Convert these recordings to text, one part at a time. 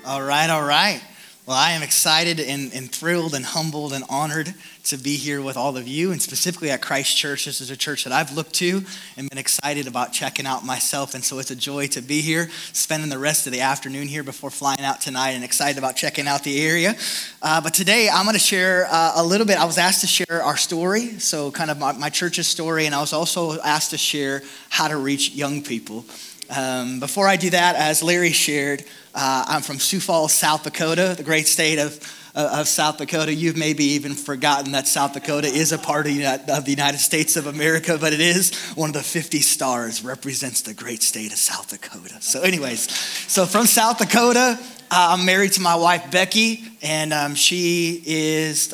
All right, all right. Well, I am excited and thrilled and humbled and honored to be here with all of you, and specifically at Christ Church. This is a church that I've looked to and been excited about checking out myself, and so it's a joy to be here, spending the rest of the afternoon here before flying out tonight, and excited about checking out the area. But today I'm going to share a little bit. I was asked to share our story, so kind of my church's story, and I was also asked to share how to reach young people. Before I do that, as Larry shared, I'm from Sioux Falls, South Dakota, the great state of South Dakota. You've maybe even forgotten that South Dakota is a part of the United States of America, but it is one of the 50 stars, represents the great state of South Dakota. So anyways, so from South Dakota, I'm married to my wife, Becky, and she is,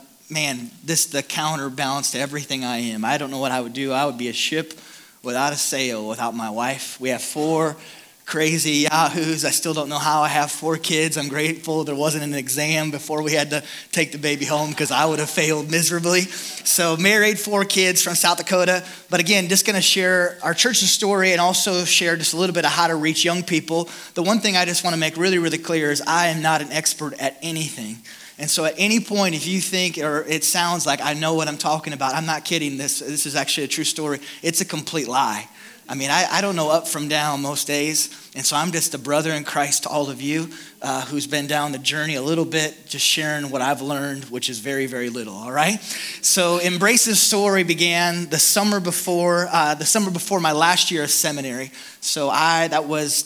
the counterbalance to everything I am. I don't know what I would do. I would be a ship without a sail without my wife. We have 4 crazy yahoos. I still don't know how I have 4 kids. I'm grateful there wasn't an exam before we had to take the baby home because I would have failed miserably. So married, 4 kids from South Dakota. But again, just going to share our church's story and also share just a little bit of how to reach young people. The one thing I just want to make really, really clear is I am not an expert at anything. And so at any point, if you think, or it sounds like I know what I'm talking about, I'm not kidding. This is actually a true story. It's a complete lie. I mean, I don't know up from down most days. And so I'm just a brother in Christ to all of you who's been down the journey a little bit, just sharing what I've learned, which is very, very little, all right? So Embrace's story began the summer before my last year of seminary. So that was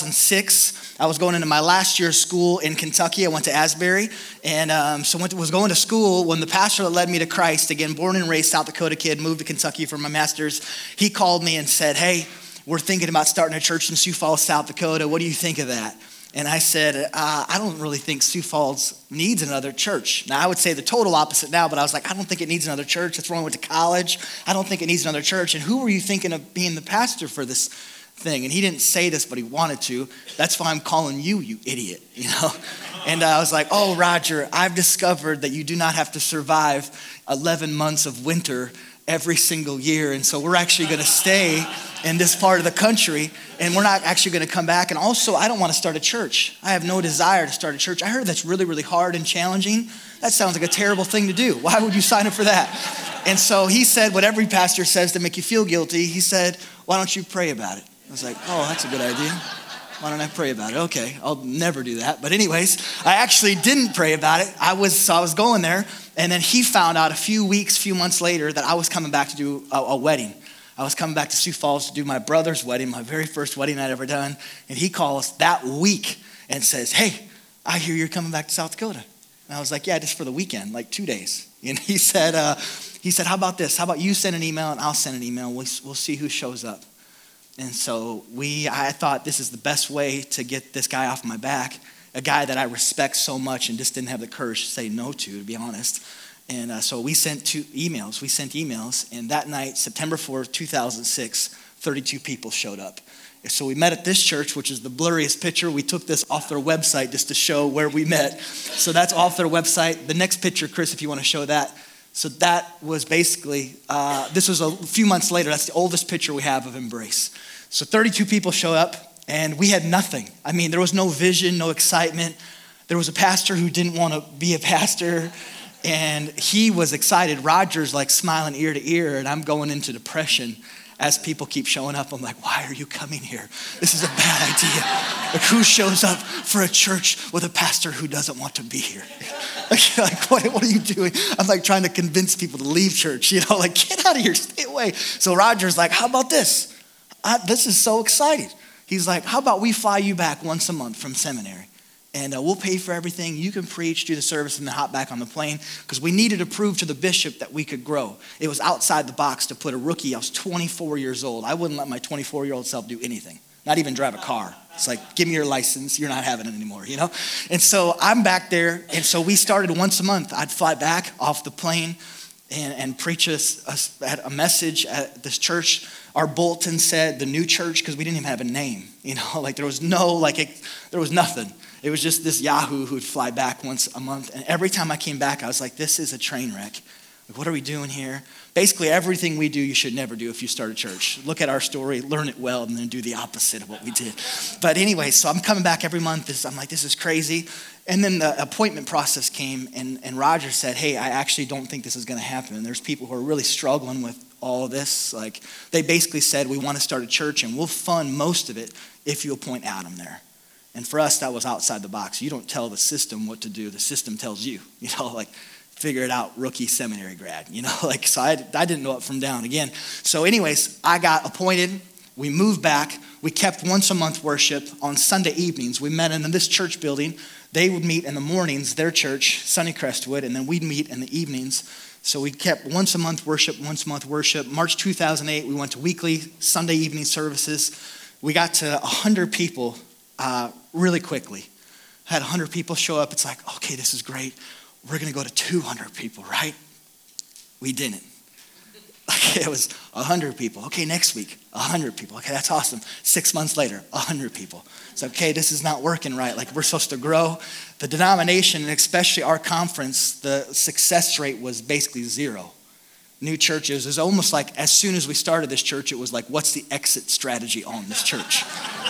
2006. I was going into my last year of school in Kentucky. I went to Asbury, and was going to school when the pastor that led me to Christ, again, born and raised South Dakota kid, moved to Kentucky for my master's. He called me and said, "Hey, we're thinking about starting a church in Sioux Falls, South Dakota. What do you think of that?" And I said, I don't really think Sioux Falls needs another church. Now, I would say the total opposite now, but I was like, I don't think it needs another church. That's when I went to college. I don't think it needs another church. And who were you thinking of being the pastor for this thing? And he didn't say this, but he wanted to. That's why I'm calling you idiot, you know? And I was like, "Oh, Roger, I've discovered that you do not have to survive 11 months of winter every single year. And so we're actually going to stay in this part of the country, and we're not actually going to come back. And also, I don't want to start a church. I have no desire to start a church. I heard that's really, really hard and challenging. That sounds like a terrible thing to do. Why would you sign up for that?" And so he said what every pastor says to make you feel guilty. He said, "Why don't you pray about it?" I was like, "Oh, that's a good idea. Why don't I pray about it?" Okay, I'll never do that. But anyways, I actually didn't pray about it. I was going there, and then he found out a few months later that I was coming back to do a wedding. I was coming back to Sioux Falls to do my brother's wedding, my very first wedding I'd ever done. And he calls that week and says, "Hey, I hear you're coming back to South Dakota." And I was like, "Yeah, just for the weekend, like 2 days." And he said, "How about this? How about you send an email and I'll send an email. We'll see who shows up." And so I thought this is the best way to get this guy off my back, a guy that I respect so much and just didn't have the courage to say no to be honest. And so we sent emails, and that night, September 4th, 2006, 32 people showed up. So we met at this church, which is the blurriest picture. We took this off their website just to show where we met. So that's off their website. The next picture, Chris, if you want to show that. So that was basically, this was a few months later. That's the oldest picture we have of Embrace. So 32 people show up, and we had nothing. I mean, there was no vision, no excitement. There was a pastor who didn't want to be a pastor, and he was excited. Roger's like smiling ear to ear, and I'm going into depression as people keep showing up. I'm like, "Why are you coming here? This is a bad idea. Like, who shows up for a church with a pastor who doesn't want to be here?" Like, what are you doing? I'm like trying to convince people to leave church, like, get out of here, stay away. So Roger's like, "How about this? This is so exciting." He's like, "How about we fly you back once a month from seminary? And we'll pay for everything. You can preach, do the service, and then hop back on the plane." Because we needed to prove to the bishop that we could grow. It was outside the box to put a rookie. I was 24 years old. I wouldn't let my 24-year-old self do anything, not even drive a car. It's like, "Give me your license. You're not having it anymore, And so I'm back there. And so we started once a month. I'd fly back off the plane and preach a message at this church. Our bulletin said the new church, because we didn't even have a name. There was there was nothing. It was just this Yahoo who would fly back once a month. And every time I came back, I was like, this is a train wreck. Like, what are we doing here? Basically, everything we do, you should never do if you start a church. Look at our story, learn it well, and then do the opposite of what we did. But anyway, so I'm coming back every month. I'm like, this is crazy. And then the appointment process came, and Roger said, hey, I actually don't think this is going to happen. And there's people who are really struggling with all of this. Like, they basically said, we want to start a church, and we'll fund most of it if you appoint Adam there. And for us, that was outside the box. You don't tell the system what to do. The system tells you, like, figure it out, rookie seminary grad, like, so I didn't know it from down again. So anyways, I got appointed. We moved back. We kept once a month worship on Sunday evenings. We met in this church building. They would meet in the mornings, their church, Sunnycrest would, and then we'd meet in the evenings. So we kept once a month worship. March 2008, we went to weekly Sunday evening services. We got to 100 people really quickly. Had 100 people show up. It's like, okay, this is great. We're going to go to 200 people, right? We didn't. It was 100 people. Okay, next week, 100 people. Okay, that's awesome. 6 months later, 100 people. It's okay, this is not working right. Like, we're supposed to grow. The denomination, and especially our conference, the success rate was basically zero. New churches is almost like as soon as we started this church, it was like, what's the exit strategy on this church?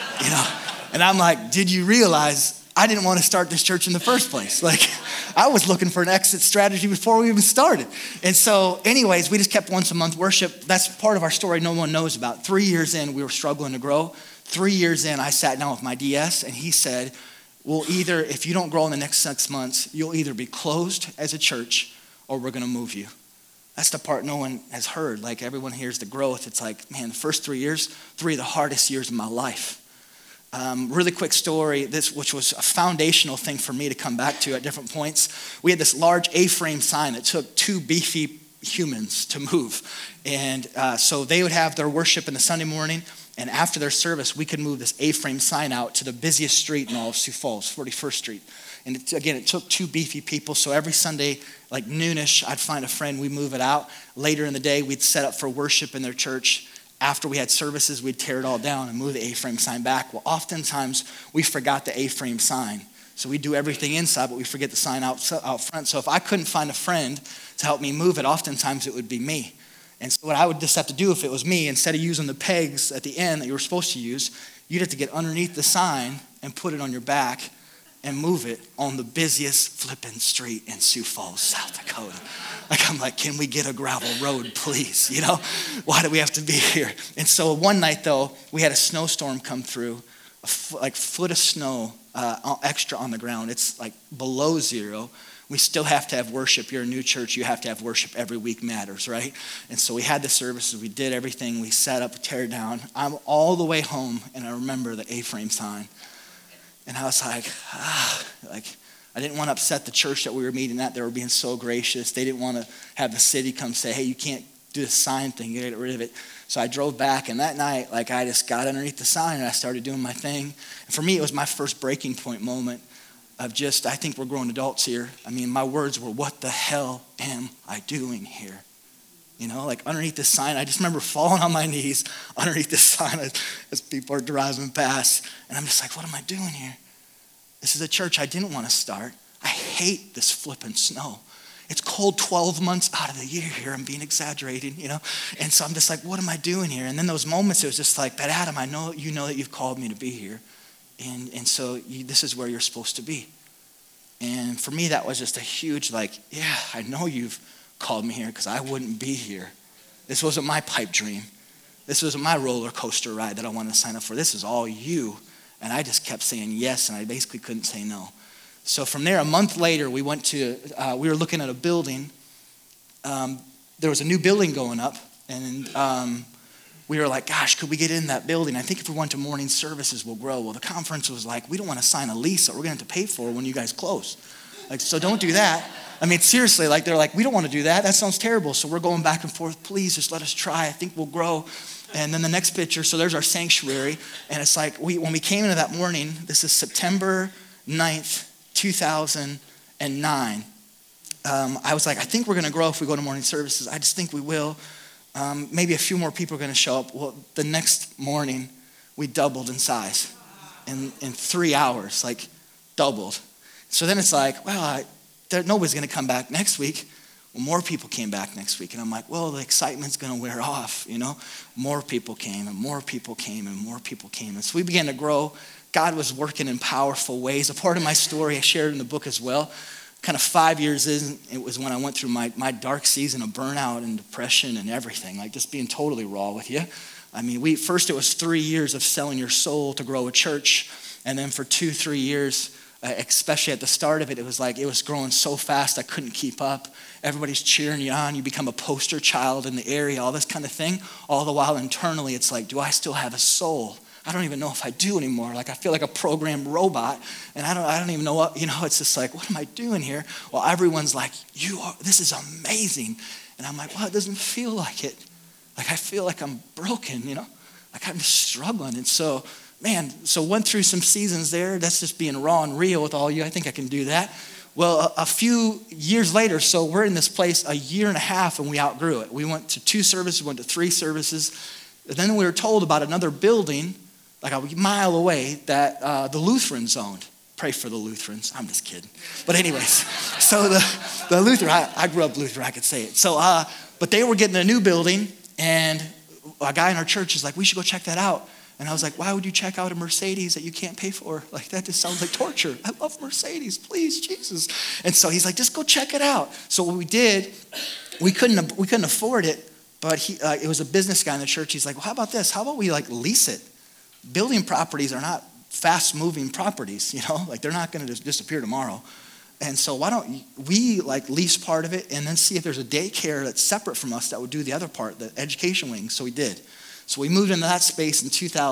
And I'm like, did you realize I didn't want to start this church in the first place? Like, I was looking for an exit strategy before we even started. And so anyways, we just kept once a month worship. That's part of our story no one knows about. 3 years in, we were struggling to grow. 3 years in, I sat down with my DS, and he said, well, either if you don't grow in the next 6 months, you'll either be closed as a church or we're going to move you. That's the part no one has heard. Like, everyone hears the growth. It's like, man, the first 3 years, 3 of the hardest years of my life. Really quick story, which was a foundational thing for me to come back to at different points. We had this large A-frame sign that took 2 beefy humans to move. And so they would have their worship in the Sunday morning, and after their service, we could move this A-frame sign out to the busiest street in all of Sioux Falls, 41st Street. And it took 2 beefy people, so every Sunday, like noonish, I'd find a friend, we'd move it out. Later in the day, we'd set up for worship in their church. After we had services, we'd tear it all down and move the A-frame sign back. Well, oftentimes, we forgot the A-frame sign. So we do everything inside, but we forget the sign out front. So if I couldn't find a friend to help me move it, oftentimes it would be me. And so what I would just have to do if it was me, instead of using the pegs at the end that you were supposed to use, you'd have to get underneath the sign and put it on your back and move it on the busiest flipping street in Sioux Falls, South Dakota. Like, I'm like, can we get a gravel road, please? Why do we have to be here? And so one night, though, we had a snowstorm come through, foot of snow extra on the ground. It's like below zero. We still have to have worship. You're a new church. You have to have worship every week matters, right? And so we had the services. We did everything. We set up, tear down. I'm all the way home, and I remember the A-frame sign. And I was like, I didn't want to upset the church that we were meeting at. They were being so gracious. They didn't want to have the city come say, hey, you can't do the sign thing, get rid of it. So I drove back, and that night, I just got underneath the sign, and I started doing my thing. And for me, it was my first breaking point moment of just, I think we're grown adults here. I mean, my words were, what the hell am I doing here? Underneath this sign, I just remember falling on my knees underneath this sign as people are driving past. And I'm just like, what am I doing here? This is a church I didn't want to start. I hate this flipping snow. It's cold 12 months out of the year here. I'm being exaggerating, And so I'm just like, what am I doing here? And then those moments, it was just like, but Adam, I know you know that you've called me to be here. And so this is where you're supposed to be. And for me, that was just a huge yeah, I know you've called me here because I wouldn't be here. This wasn't my pipe dream. This wasn't my roller coaster ride that I wanted to sign up for. This is all you. And I just kept saying yes, and I basically couldn't say no. So from there, a month later, we went to, we were looking at a building. There was a new building going up, and we were like, gosh, could we get in that building? I think if we went to morning services, we'll grow. Well, the conference was like, we don't want to sign a lease that we're going to have to pay for when you guys close. So don't do that. I mean, seriously, they're like, we don't want to do that. That sounds terrible. So we're going back and forth. Please, just let us try. I think we'll grow. And then the next picture, so there's our sanctuary. And it's like, when we came into that morning, this is September 9th, 2009. I was like, I think we're going to grow if we go to morning services. I just think we will. Maybe a few more people are going to show up. Well, the next morning, we doubled in size. In 3 hours, doubled. So then it's like, well, nobody's going to come back next week. Well, more people came back next week. And I'm like, well, the excitement's going to wear off, More people came and more people came and more people came. And so we began to grow. God was working in powerful ways. A part of my story I shared in the book as well. Kind of 5 years in, it was when I went through my dark season of burnout and depression and everything, like just being totally raw with you. I mean, first it was 3 years of selling your soul to grow a church. And then for 2-3 years, especially at the start of it, it was growing so fast I couldn't keep up. Everybody's cheering you on. You become a poster child in the area, all this kind of thing. All the while internally, it's like, do I still have a soul? I don't even know if I do anymore. Like I feel like a programmed robot, and I don't even know what, it's just like, what am I doing here? Well, everyone's like, this is amazing. And I'm like, well, it doesn't feel like it. Like I feel like I'm broken, like I'm just struggling. And so, went through some seasons there. That's just being raw and real with all you. I think I can do that. Well, a few years later, so we're in this place a year and a half and we outgrew it. We went to 2 services, went to 3 services. And then we were told about another building like a mile away that the Lutherans owned. Pray for the Lutherans. I'm just kidding. But anyways, so the Lutheran, I grew up Lutheran, I could say it. So, but they were getting a new building, and a guy in our church is like, we should go check that out. And I was like, why would you check out a Mercedes that you can't pay for? Like, that just sounds like torture. I love Mercedes, please, Jesus. And so he's like, just go check it out. So what we did, we couldn't afford it, but it was a business guy in the church. He's like, well, how about this? How about we lease it? Building properties are not fast-moving properties, like they're not going to just disappear tomorrow. And so why don't we lease part of it and then see if there's a daycare that's separate from us that would do the other part, the education wing. So we did. So we moved into that space in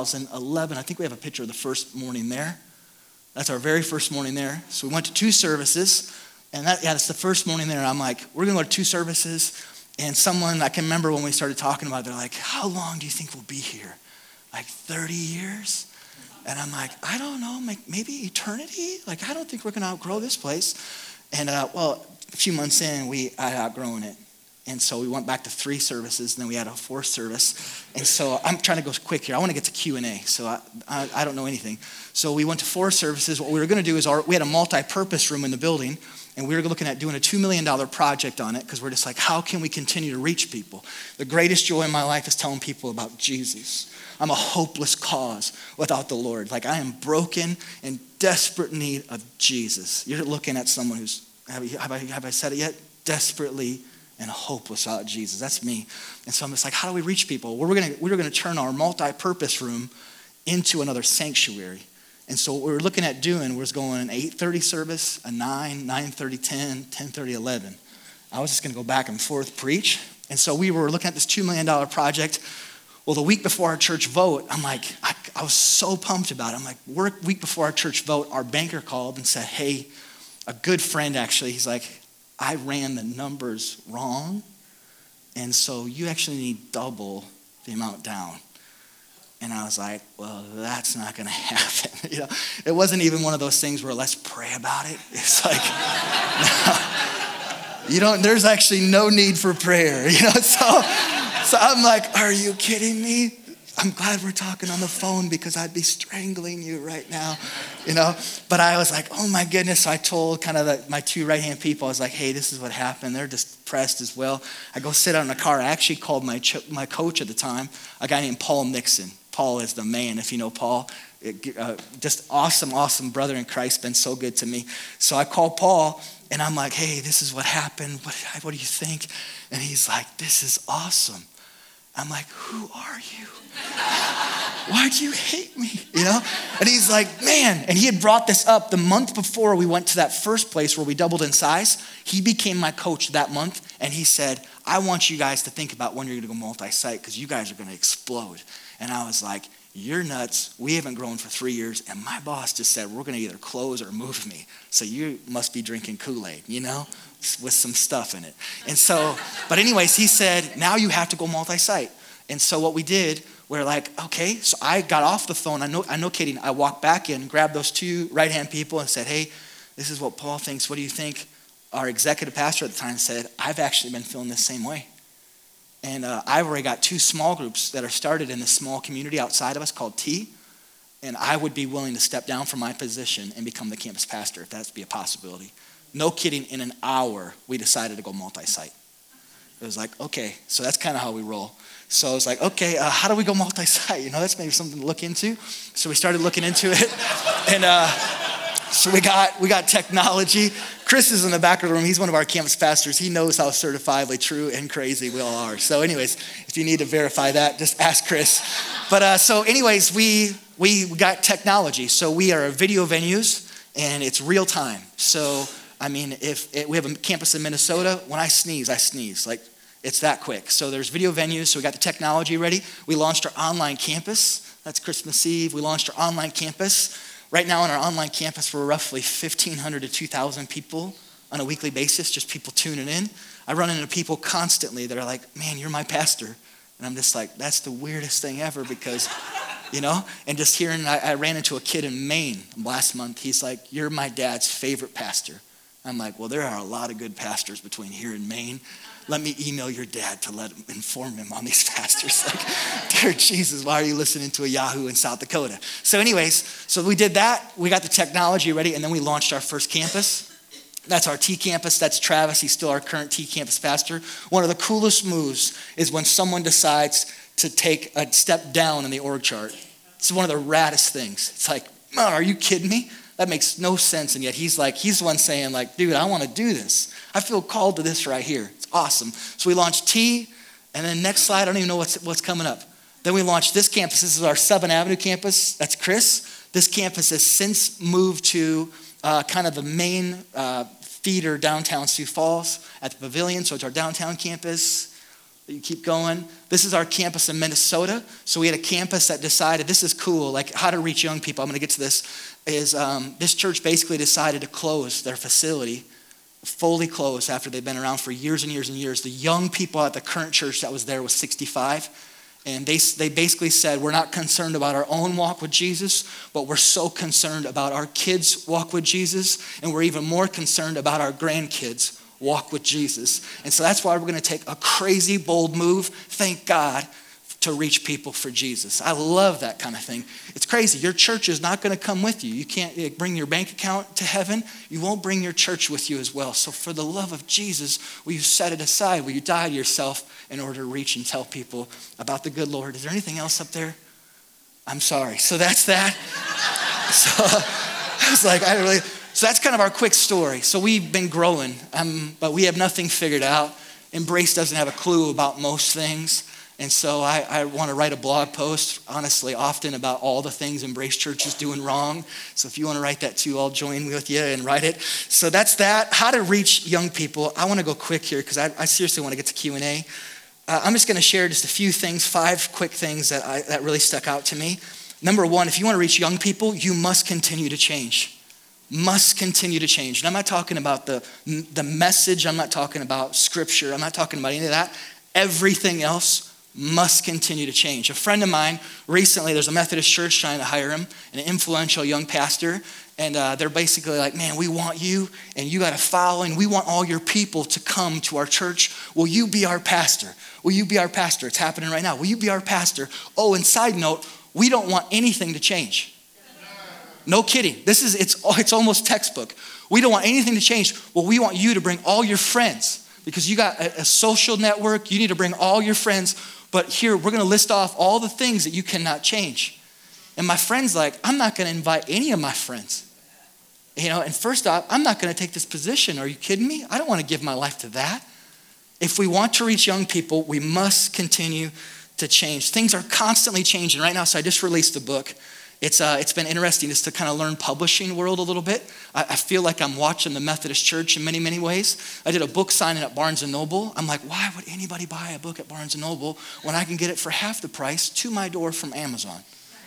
2011. I think we have a picture of the first morning there. That's our very first morning there. So we went to 2 services, and that's the first morning there. And I'm like, we're going to go to 2 services. And someone, I can remember when we started talking about it, they're like, how long do you think we'll be here? Like 30 years? And I'm like, I don't know, maybe eternity? Like, I don't think we're going to outgrow this place. And a few months in, I had outgrown it. And so we went back to 3 services, and then we had a 4th service. And so I'm trying to go quick here. I want to get to Q&A, so I don't know anything. So we went to 4 services. What we were going to do is we had a multi-purpose room in the building, and we were looking at doing a $2 million project on it because we're just like, how can we continue to reach people? The greatest joy in my life is telling people about Jesus. I'm a hopeless cause without the Lord. Like I am broken and desperate need of Jesus. You're looking at someone who's, have I said it yet? Desperately and hopeless without Jesus. That's me. And so I'm just like, how do we reach people? Well, we were going to turn our multi-purpose room into another sanctuary. And so what we were looking at doing was going an 8:30 service, a 9, 9:30, 10, 10:30, 11. I was just going to go back and forth preach. And so we were looking at this $2 million project. Well, the week before our church vote, I'm like, I was so pumped about it. I'm like, week before our church vote, our banker called and said, hey, a good friend actually, he's like, I ran the numbers wrong, and so you actually need double the amount down. And I was like, well, that's not going to happen. It wasn't even one of those things where let's pray about it. It's like, no, there's actually no need for prayer. So I'm like, are you kidding me? I'm glad we're talking on the phone because I'd be strangling you right now, But I was like, oh my goodness. So I told kind of my 2 right-hand people, I was like, hey, this is what happened. They're just depressed as well. I go sit out in the car. I actually called my coach at the time, a guy named Paul Nixon. Paul is the man, if you know Paul. Just awesome brother in Christ, been so good to me. So I called Paul, and I'm like, hey, this is what happened. What do you think? And he's like, this is awesome. I'm like, who are you? Why do you hate me? And he's like, man. And he had brought this up the month before we went to that first place where we doubled in size. He became my coach that month. And he said, I want you guys to think about when you're going to go multi-site because you guys are going to explode. And I was like, you're nuts. We haven't grown for 3 years. And my boss just said, we're going to either close or move me. So you must be drinking Kool-Aid, with some stuff in it. And so, but anyways, he said, now you have to go multi-site. And so what we did, we're like, okay. So I got off the phone. I know, Katie, I walked back in, grabbed those 2 right-hand people and said, hey, this is what Paul thinks. What do you think? Our executive pastor at the time said, I've actually been feeling the same way. And I've already got 2 small groups that are started in this small community outside of us called T. And I would be willing to step down from my position and become the campus pastor if that'd be a possibility. No kidding, in an hour, we decided to go multi-site. It was like, okay, so that's kind of how we roll. So I was like, okay, how do we go multi-site? That's maybe something to look into. So we started looking into it. And so we got technology. Chris is in the back of the room. He's one of our campus pastors. He knows how certifiably true and crazy we all are. So anyways, if you need to verify that, just ask Chris. But so anyways, we got technology. So we are video venues, and it's real time. So, we have a campus in Minnesota. When I sneeze. Like, it's that quick. So there's video venues. So we got the technology ready. We launched our online campus. That's Christmas Eve. We launched our online campus. Right now on our online campus, we're roughly 1,500 to 2,000 people on a weekly basis, just people tuning in. I run into people constantly that are like, man, you're my pastor. And I'm just like, that's the weirdest thing ever because, and just hearing, I ran into a kid in Maine last month. He's like, you're my dad's favorite pastor. I'm like, well, there are a lot of good pastors between here and Maine. Let me email your dad to inform him on these pastors. Like, dear Jesus, why are you listening to a Yahoo in South Dakota? So anyways, so we did that. We got the technology ready, and then we launched our first campus. That's our T campus. That's Travis. He's still our current T campus pastor. One of the coolest moves is when someone decides to take a step down in the org chart. It's one of the raddest things. It's like, man, are you kidding me? That makes no sense. And yet he's the one saying like, dude, I want to do this. I feel called to this right here. It's awesome. So we launched T, and then next slide, I don't even know what's coming up. Then we launched this campus. This is our 7th Avenue campus. That's Chris. This campus has since moved to kind of the main feeder downtown Sioux Falls at the Pavilion. So it's our downtown campus. You keep going. This is our campus in Minnesota. So we had a campus that decided, this is cool, like how to reach young people. I'm going to get to this. This church basically decided to close their facility, fully closed after they've been around for years and years and years. The young people at the current church that was there was 65. And they basically said, we're not concerned about our own walk with Jesus, but we're so concerned about our kids' walk with Jesus. And we're even more concerned about our grandkids' walk with Jesus. And so that's why we're going to take a crazy, bold move, thank God, to reach people for Jesus. I love that kind of thing. It's crazy. Your church is not going to come with you. You can't bring your bank account to heaven. You won't bring your church with you as well. So for the love of Jesus, will you set it aside? Will you die to yourself in order to reach and tell people about the good Lord? Is there anything else up there? I'm sorry. So that's that. So I was like, so that's kind of our quick story. So we've been growing, but we have nothing figured out. Embrace doesn't have a clue about most things. And so I want to write a blog post, honestly, often about all the things Embrace Church is doing wrong. So if you want to write that too, I'll join with you and write it. So that's that. How to reach young people. I want to go quick here because I seriously want to get to Q&A. I'm just going to share just a few things, 5 quick things that really stuck out to me. Number 1, if you want to reach young people, you must continue to change. Must continue to change. And I'm not talking about the message. I'm not talking about scripture. I'm not talking about any of that. Everything else must continue to change. A friend of mine recently, there's a Methodist church trying to hire him, an influential young pastor, and they're basically like, man, we want you, and you got to follow, and we want all your people to come to our church. Will you be our pastor? Will you be our pastor? It's happening right now. Will you be our pastor? Oh, and side note, we don't want anything to change. No kidding. It's almost textbook. We don't want anything to change. Well, we want you to bring all your friends because you got a social network. You need to bring all your friends. But here, we're going to list off all the things that you cannot change. And my friend's like, I'm not going to invite any of my friends. And first off, I'm not going to take this position. Are you kidding me? I don't want to give my life to that. If we want to reach young people, we must continue to change. Things are constantly changing right now. So I just released a book. It's been interesting just to kind of learn publishing world a little bit. I feel like I'm watching the Methodist Church in many, many ways. I did a book signing at Barnes & Noble. I'm like, why would anybody buy a book at Barnes & Noble when I can get it for half the price to my door from Amazon?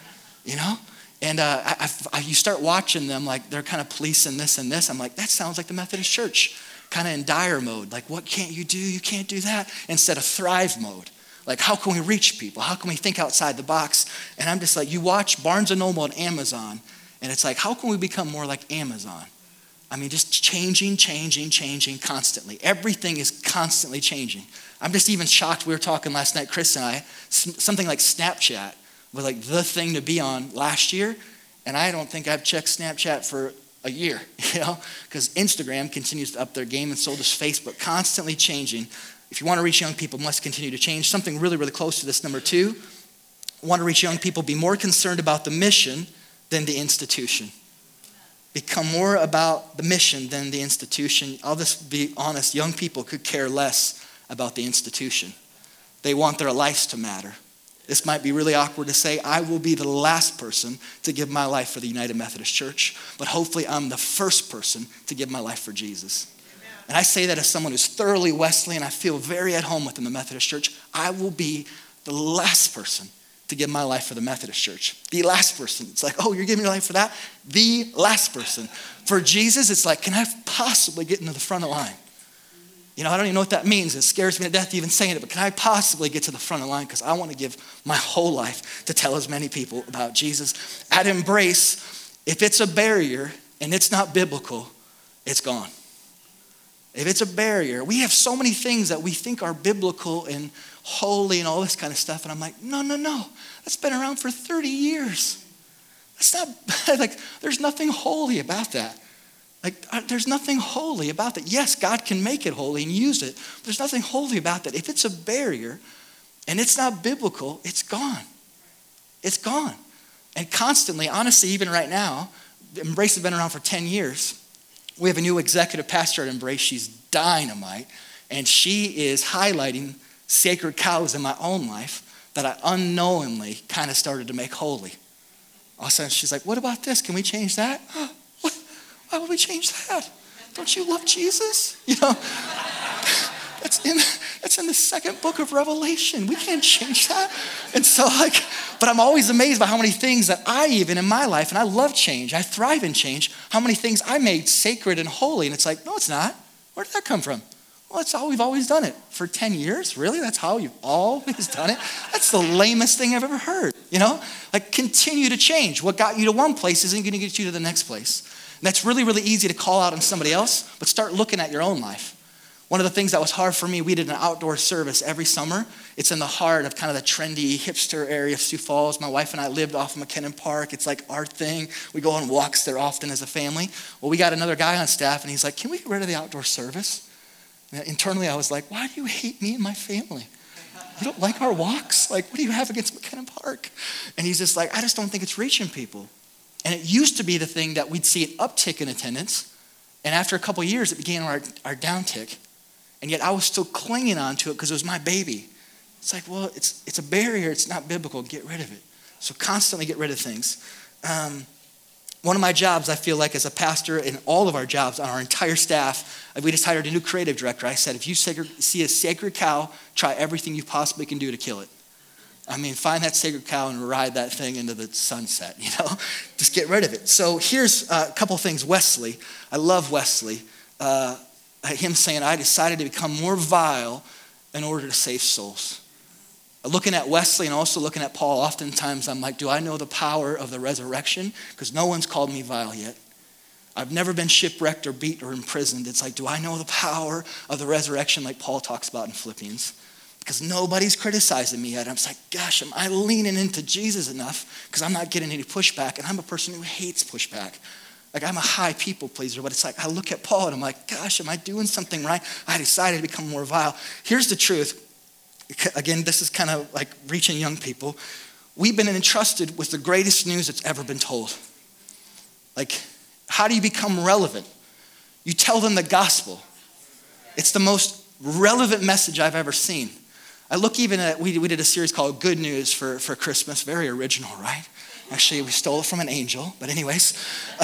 And you start watching them like they're kind of policing this and this. I'm like, that sounds like the Methodist Church, kind of in dire mode. Like, what can't you do? You can't do that. Instead of thrive mode. Like, how can we reach people? How can we think outside the box? And I'm just like, you watch Barnes & Noble and Amazon, and it's like, how can we become more like Amazon? I mean, just changing constantly. Everything is constantly changing. I'm just even shocked. We were talking last night, Chris and I, something like Snapchat was like the thing to be on last year, and I don't think I've checked Snapchat for a year, because Instagram continues to up their game and so does Facebook, constantly changing. If you want to reach young people, must continue to change. Something really, really close to this, number 2, want to reach young people, be more concerned about the mission than the institution. Become more about the mission than the institution. I'll just be honest, young people could care less about the institution. They want their lives to matter. This might be really awkward to say. I will be the last person to give my life for the United Methodist Church, but hopefully I'm the first person to give my life for Jesus. And I say that as someone who's thoroughly Wesleyan. I feel very at home within the Methodist Church. I will be the last person to give my life for the Methodist Church. The last person. It's like, oh, you're giving your life for that? The last person. For Jesus, it's like, can I possibly get into the front of the line? I don't even know what that means. It scares me to death even saying it, but can I possibly get to the front of the line? Because I want to give my whole life to tell as many people about Jesus. At Embrace, if it's a barrier and it's not biblical, it's gone. If it's a barrier, we have so many things that we think are biblical and holy and all this kind of stuff. And I'm like, no. That's been around for 30 years. That's not, there's nothing holy about that. There's nothing holy about that. Yes, God can make it holy and use it. But there's nothing holy about that. If it's a barrier and it's not biblical, it's gone. It's gone. And constantly, honestly, even right now, Embrace has been around for 10 years. We have a new executive pastor at Embrace. She's dynamite. And she is highlighting sacred cows in my own life that I unknowingly kind of started to make holy. All of a sudden, she's like, what about this? Can we change that? What? Why would we change that? Don't you love Jesus? That's in the second book of Revelation. We can't change that. And so but I'm always amazed by how many things that I even in my life, and I love change, I thrive in change, how many things I made sacred and holy. And it's like, no, it's not. Where did that come from? Well, that's how we've always done it. For 10 years? Really? That's how you've always done it? That's the lamest thing I've ever heard. Continue to change. What got you to one place isn't going to get you to the next place. And that's really, really easy to call out on somebody else, but start looking at your own life. One of the things that was hard for me, we did an outdoor service every summer. It's in the heart of kind of the trendy hipster area of Sioux Falls. My wife and I lived off of McKinnon Park. It's like our thing. We go on walks there often as a family. Well, we got another guy on staff, and he's like, can we get rid of the outdoor service? And internally, I was like, why do you hate me and my family? You don't like our walks? What do you have against McKinnon Park? And he's just like, I just don't think it's reaching people. And it used to be the thing that we'd see an uptick in attendance. And after a couple of years, it began our downtick. And yet I was still clinging on to it because it was my baby. It's like, well, it's a barrier. It's not biblical. Get rid of it. So constantly get rid of things. One of my jobs, I feel like as a pastor, and all of our jobs on our entire staff, we just hired a new creative director. I said, if you see a sacred cow, try everything you possibly can do to kill it. Find that sacred cow and ride that thing into the sunset, Just get rid of it. So here's a couple things. Wesley, I love Wesley. Him saying, I decided to become more vile in order to save souls. Looking at Wesley and also looking at Paul, oftentimes I'm like, do I know the power of the resurrection? Because no one's called me vile yet. I've never been shipwrecked or beat or imprisoned. It's like, do I know the power of the resurrection like Paul talks about in Philippians? Because nobody's criticizing me yet. I'm just like, gosh, am I leaning into Jesus enough? Because I'm not getting any pushback, and I'm a person who hates pushback. I'm a high people pleaser, but it's like I look at Paul and I'm like, gosh, am I doing something right? I decided to become more vile. Here's the truth. Again, this is kind of like reaching young people. We've been entrusted with the greatest news that's ever been told. How do you become relevant? You tell them the gospel. It's the most relevant message I've ever seen. I look even at, we did a series called Good News for Christmas. Very original, right? Actually, we stole it from an angel. But anyways,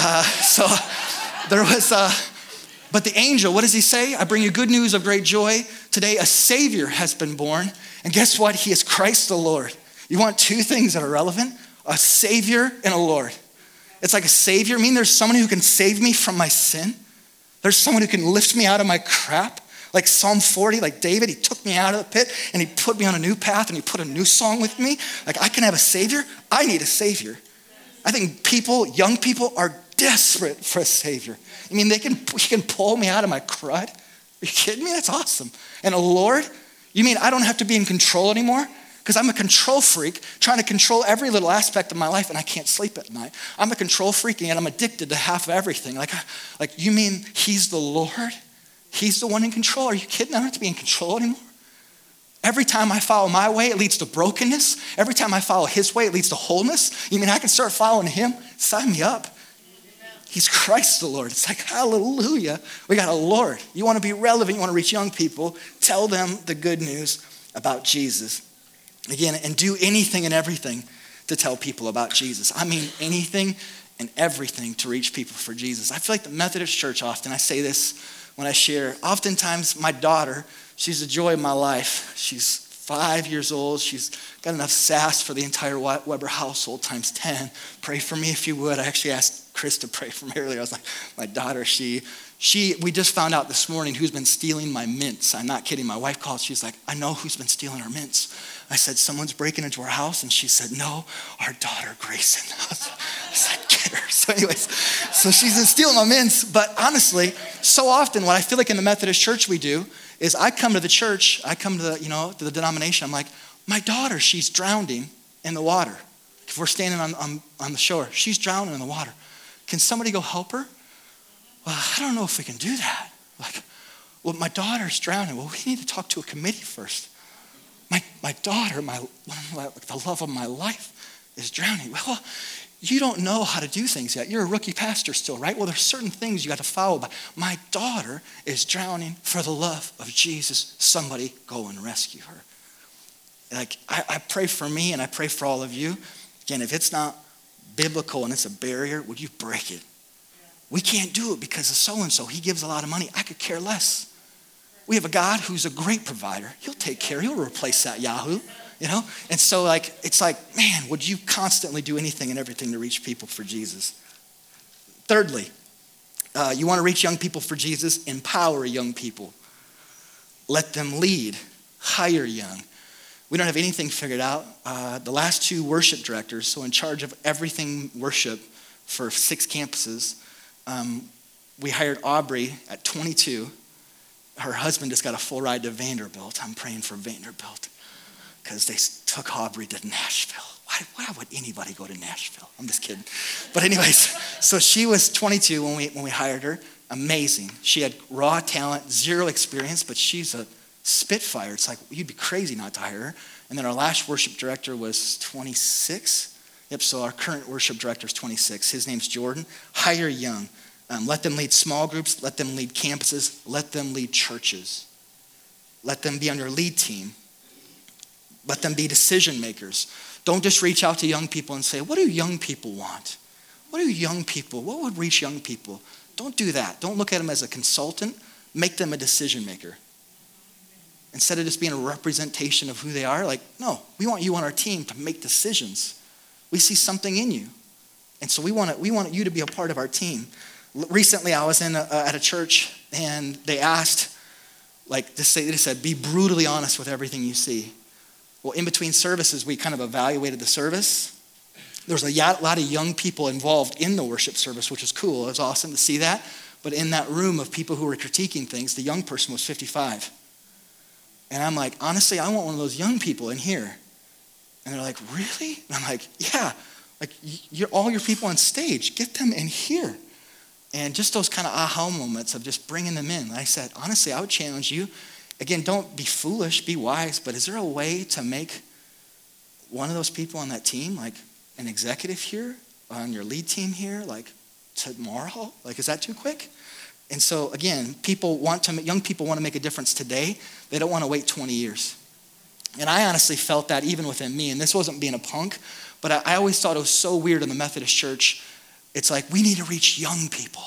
but the angel, what does he say? I bring you good news of great joy. Today, a Savior has been born. And guess what? He is Christ the Lord. You want two things that are relevant? A Savior and a Lord. It's like a Savior. There's someone who can save me from my sin. There's someone who can lift me out of my crap. Like Psalm 40, like David, he took me out of the pit and he put me on a new path and he put a new song with me. I can have a Savior. I need a Savior. I think young people are desperate for a Savior. He can pull me out of my crud. Are you kidding me? That's awesome. And a Lord? You mean I don't have to be in control anymore? because I'm a control freak trying to control every little aspect of my life, and I can't sleep at night. I'm a control freak, and yet I'm addicted to half of everything. Like you mean he's the Lord? He's the one in control? Are you kidding? I don't have to be in control anymore. Every time I follow my way, it leads to brokenness. Every time I follow his way, it leads to wholeness. You mean I can start following him? Sign me up. He's Christ the Lord. It's like, hallelujah. We got a Lord. You want to be relevant. You want to reach young people. Tell them the good news about Jesus. Again, and do anything and everything to tell people about Jesus. I mean, anything and everything to reach people for Jesus. I feel like the Methodist Church often, I say this when I share, oftentimes my daughter, she's the joy of my life. She's 5 years old. She's got enough sass for the entire Weber household times 10. Pray for me if you would. I actually asked Chris to pray for me earlier. I was like, my daughter, we just found out this morning who's been stealing my mints. I'm not kidding. My wife called. She's like, I know who's been stealing our mints. I said, someone's breaking into our house. And she said, no, our daughter, Grayson. I said, get her. So anyways, so she's been stealing my mints. But honestly, so often what I feel like in the Methodist Church we do is I come to the church, I come to the denomination, I'm like, my daughter, she's drowning in the water. If we're standing on the shore, she's drowning in the water. Can somebody go help her? Well, I don't know if we can do that. Like, well, my daughter's drowning. Well, we need to talk to a committee first. My daughter, the love of my life is drowning. Well, you don't know how to do things yet. You're a rookie pastor still, right? Well, there's certain things you got to follow. But my daughter is drowning for the love of Jesus. Somebody go and rescue her. Like, I pray for me and I pray for all of you. Again, if it's not biblical and it's a barrier, would you break it? We can't do it because of so-and-so. He gives a lot of money. I could care less. We have a God who's a great provider. He'll take care. He'll replace that Yahoo, And so it's like, man, would you constantly do anything and everything to reach people for Jesus? Thirdly, you want to reach young people for Jesus? Empower young people. Let them lead. Hire young. We don't have anything figured out. The last 2 worship directors, so in charge of everything worship for 6 campuses, we hired Aubrey at 22. Her husband just got a full ride to Vanderbilt. I'm praying for Vanderbilt because they took Aubrey to Nashville. Why would anybody go to Nashville? I'm just kidding. But anyways, so she was 22 when we hired her. Amazing. She had raw talent, 0 experience, but she's a spitfire. It's like, you'd be crazy not to hire her. And then our last worship director was 26. Yep, so our current worship director is 26. His name's Jordan. Hire young. Let them lead small groups. Let them lead campuses. Let them lead churches. Let them be on your lead team. Let them be decision makers. Don't just reach out to young people and say, what do young people want? What would reach young people? Don't do that. Don't look at them as a consultant. Make them a decision maker. Instead of just being a representation of who they are, no, we want you on our team to make decisions. We see something in you. And so we want you to be a part of our team. Recently, I was at a church, and they asked, they said, be brutally honest with everything you see. Well, in between services, we kind of evaluated the service. There was a lot of young people involved in the worship service, which was cool. It was awesome to see that. But in that room of people who were critiquing things, the young person was 55. And I'm like, honestly, I want one of those young people in here. And they're like, really? And I'm like, yeah. All your people on stage, get them in here. And just those kind of aha moments of just bringing them in. And I said, honestly, I would challenge you. Again, don't be foolish, be wise. But is there a way to make one of those people on that team, like an executive here, on your lead team here, tomorrow? Is that too quick? And so, again, young people want to make a difference today. They don't want to wait 20 years. And I honestly felt that even within me. And this wasn't being a punk, but I always thought it was so weird in the Methodist Church. It's like, we need to reach young people.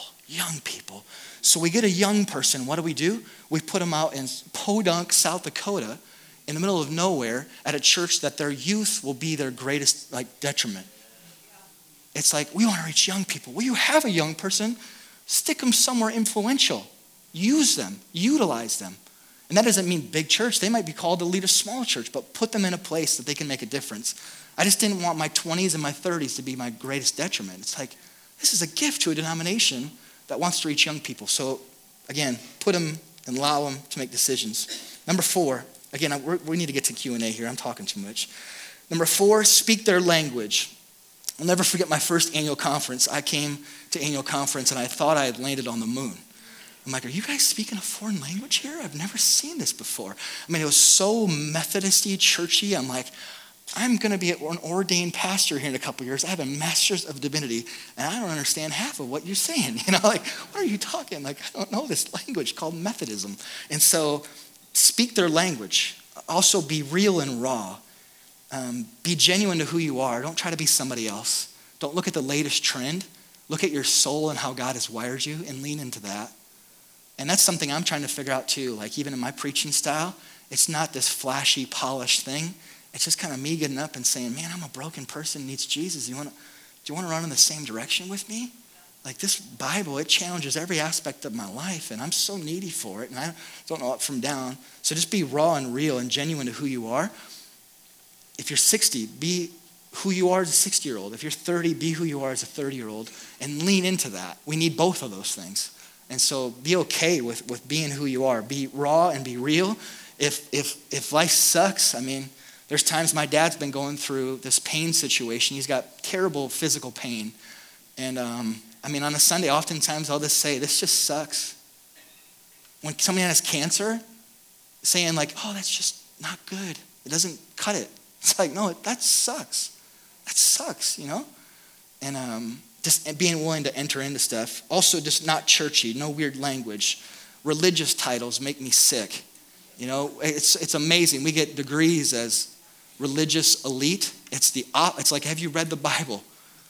So we get a young person. What do? We put them out in Podunk, South Dakota, in the middle of nowhere, at a church that their youth will be their greatest detriment. It's like, we want to reach young people. Well, you have a young person. Stick them somewhere influential. Use them. Utilize them. And that doesn't mean big church. They might be called to lead a small church, but put them in a place that they can make a difference. I just didn't want my 20s and my 30s to be my greatest detriment. It's like, this is a gift to a denomination that wants to reach young people. So again, put them and allow them to make decisions. Number 4, Again, we need to get to Q&A here. I'm talking too much. Number 4, speak their language. I'll never forget my first annual conference. I came to annual conference and I thought I had landed on the moon. I'm like, are you guys speaking a foreign language here? I've never seen this before. I mean, it was so Methodist-y, churchy. I'm like, I'm going to be an ordained pastor here in a couple years. I have a master's of divinity, and I don't understand half of what you're saying. Like, what are you talking? Like, I don't know this language called Methodism. And so speak their language. Also be real and raw. Be genuine to who you are. Don't try to be somebody else. Don't look at the latest trend. Look at your soul and how God has wired you and lean into that. And that's something I'm trying to figure out too. Like even in my preaching style, it's not this flashy, polished thing. It's just kind of me getting up and saying, man, I'm a broken person who needs Jesus. Do you want to run in the same direction with me? Like this Bible, it challenges every aspect of my life, and I'm so needy for it, and I don't know up from down. So just be raw and real and genuine to who you are. If you're 60, be who you are as a 60-year-old. If you're 30, be who you are as a 30-year-old, and lean into that. We need both of those things. And so be okay with being who you are. Be raw and be real. If life sucks, I mean, there's times my dad's been going through this pain situation. He's got terrible physical pain. And I mean, on a Sunday, oftentimes I'll just say, this just sucks. When somebody has cancer, saying like, oh, that's just not good. It doesn't cut it. It's like, no, that sucks. That sucks, And just being willing to enter into stuff. Also, just not churchy, no weird language. Religious titles make me sick. It's amazing. We get degrees as religious elite. It's like, have you read the Bible?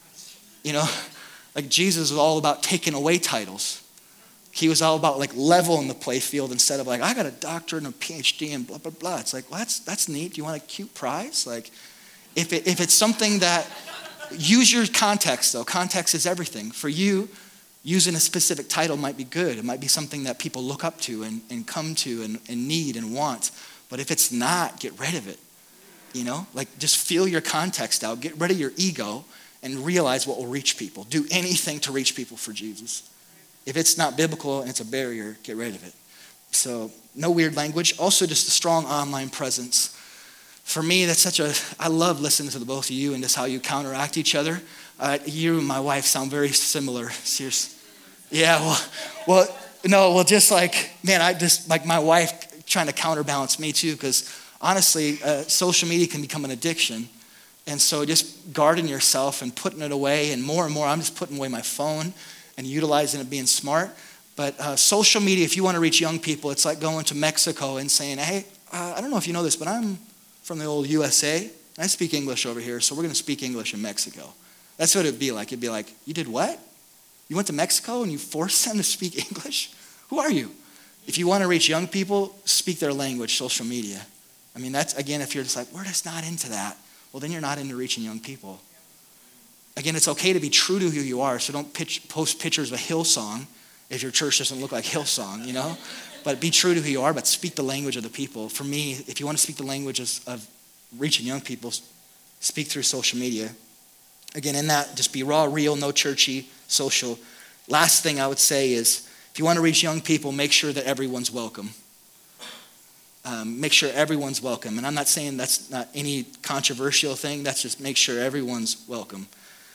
Like Jesus was all about taking away titles. He was all about like leveling the play field instead of like, I got a doctorate and a PhD and blah, blah, blah. It's like, well, that's neat. Do you want a cute prize? Like, if it's something that, use your context though. Context is everything. For you, using a specific title might be good. It might be something that people look up to and come to and need and want. But if it's not, get rid of it. Like just feel your context out. Get rid of your ego and realize what will reach people. Do anything to reach people for Jesus. If it's not biblical and it's a barrier, get rid of it. So no weird language. Also just a strong online presence. For me, I love listening to the both of you and just how you counteract each other. You and my wife sound very similar. Seriously. Yeah, just like, man, I just, like my wife trying to counterbalance me too, because honestly, social media can become an addiction. And so just guarding yourself and putting it away, and more, I'm just putting away my phone and utilizing it, being smart. But social media, if you want to reach young people, it's like going to Mexico and saying, hey, I don't know if you know this, but I'm from the old USA. I speak English over here, so we're going to speak English in Mexico. That's what it'd be like. It'd be like, you did what? You went to Mexico and you forced them to speak English? Who are you? If you want to reach young people, speak their language, social media. I mean, that's, again, if you're just like, we're just not into that, well, then you're not into reaching young people. Again, it's okay to be true to who you are, so don't post pictures of Hillsong if your church doesn't look like Hillsong, But be true to who you are, but speak the language of the people. For me, if you want to speak the language of reaching young people, speak through social media. Again, in that, just be raw, real, no churchy, social. Last thing I would say is, if you want to reach young people, make sure that everyone's welcome. Make sure everyone's welcome. And I'm not saying that's not any controversial thing. That's just make sure everyone's welcome.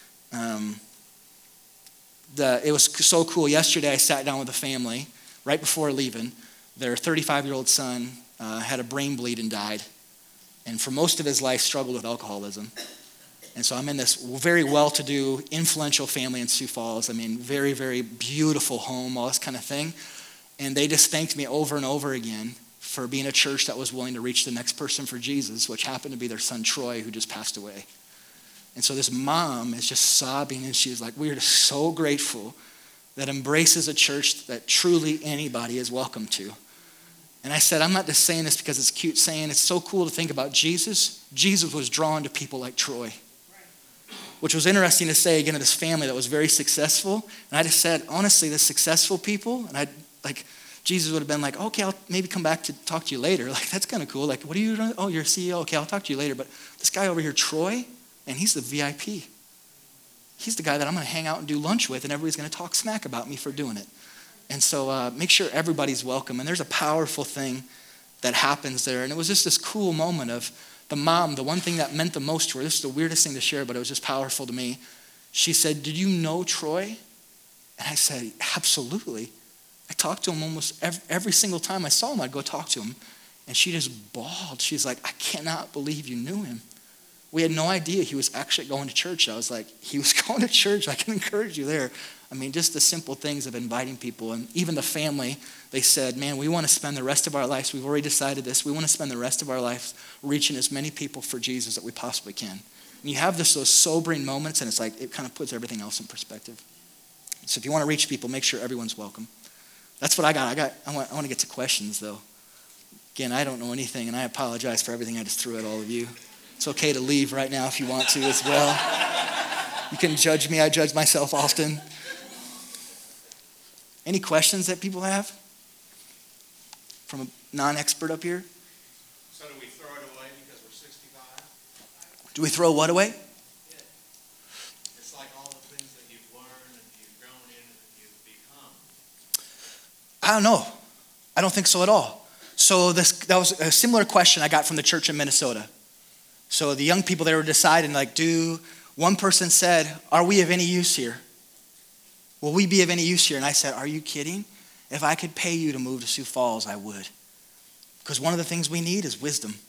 It was so cool. Yesterday, I sat down with a family right before leaving. Their 35-year-old son had a brain bleed and died. And for most of his life, struggled with alcoholism. And so I'm in this very well-to-do, influential family in Sioux Falls. I mean, very, very beautiful home, all this kind of thing. And they just thanked me over and over again for being a church that was willing to reach the next person for Jesus, which happened to be their son, Troy, who just passed away. And so this mom is just sobbing, and she's like, we are just so grateful that embraces a church that truly anybody is welcome to. And I said, I'm not just saying this because it's a cute saying. It's so cool to think about Jesus. Jesus was drawn to people like Troy, which was interesting to say, again, to this family that was very successful. And I just said, honestly, the successful people, and Jesus would have been like, okay, I'll maybe come back to talk to you later. Like, that's kind of cool. Like, what are you doing? Oh, you're a CEO. Okay, I'll talk to you later. But this guy over here, Troy, and he's the VIP. He's the guy that I'm going to hang out and do lunch with, and everybody's going to talk smack about me for doing it. And so make sure everybody's welcome. And there's a powerful thing that happens there. And it was just this cool moment of the mom, the one thing that meant the most to her. This is the weirdest thing to share, but it was just powerful to me. She said, "Did you know Troy?" And I said, "Absolutely. I talked to him almost every single time I saw him, I'd go talk to him." And she just bawled. She's like, "I cannot believe you knew him." We had no idea he was actually going to church. I was like, he was going to church. I can encourage you there. I mean, just the simple things of inviting people. And even the family, they said, "Man, we want to spend the rest of our lives, we've already decided this, we want to spend the rest of our lives reaching as many people for Jesus that we possibly can." And you have those sobering moments, and it's like, it kind of puts everything else in perspective. So if you want to reach people, make sure everyone's welcome. That's what I got. I want to get to questions, though. Again, I don't know anything, and I apologize for everything I just threw at all of you. It's okay to leave right now if you want to as well. You can judge me. I judge myself often. Any questions that people have? From a non-expert up here? So do we throw it away because we're 65? Do we throw what away? Yeah. It's like all the things that you've learned and you've grown in and you've become. I don't know. I don't think so at all. So that was a similar question I got from the church in Minnesota. So the young people, they were deciding, like, one person said, "Are we of any use here? Will we be of any use here?" And I said, "Are you kidding? If I could pay you to move to Sioux Falls, I would." Because one of the things we need is wisdom.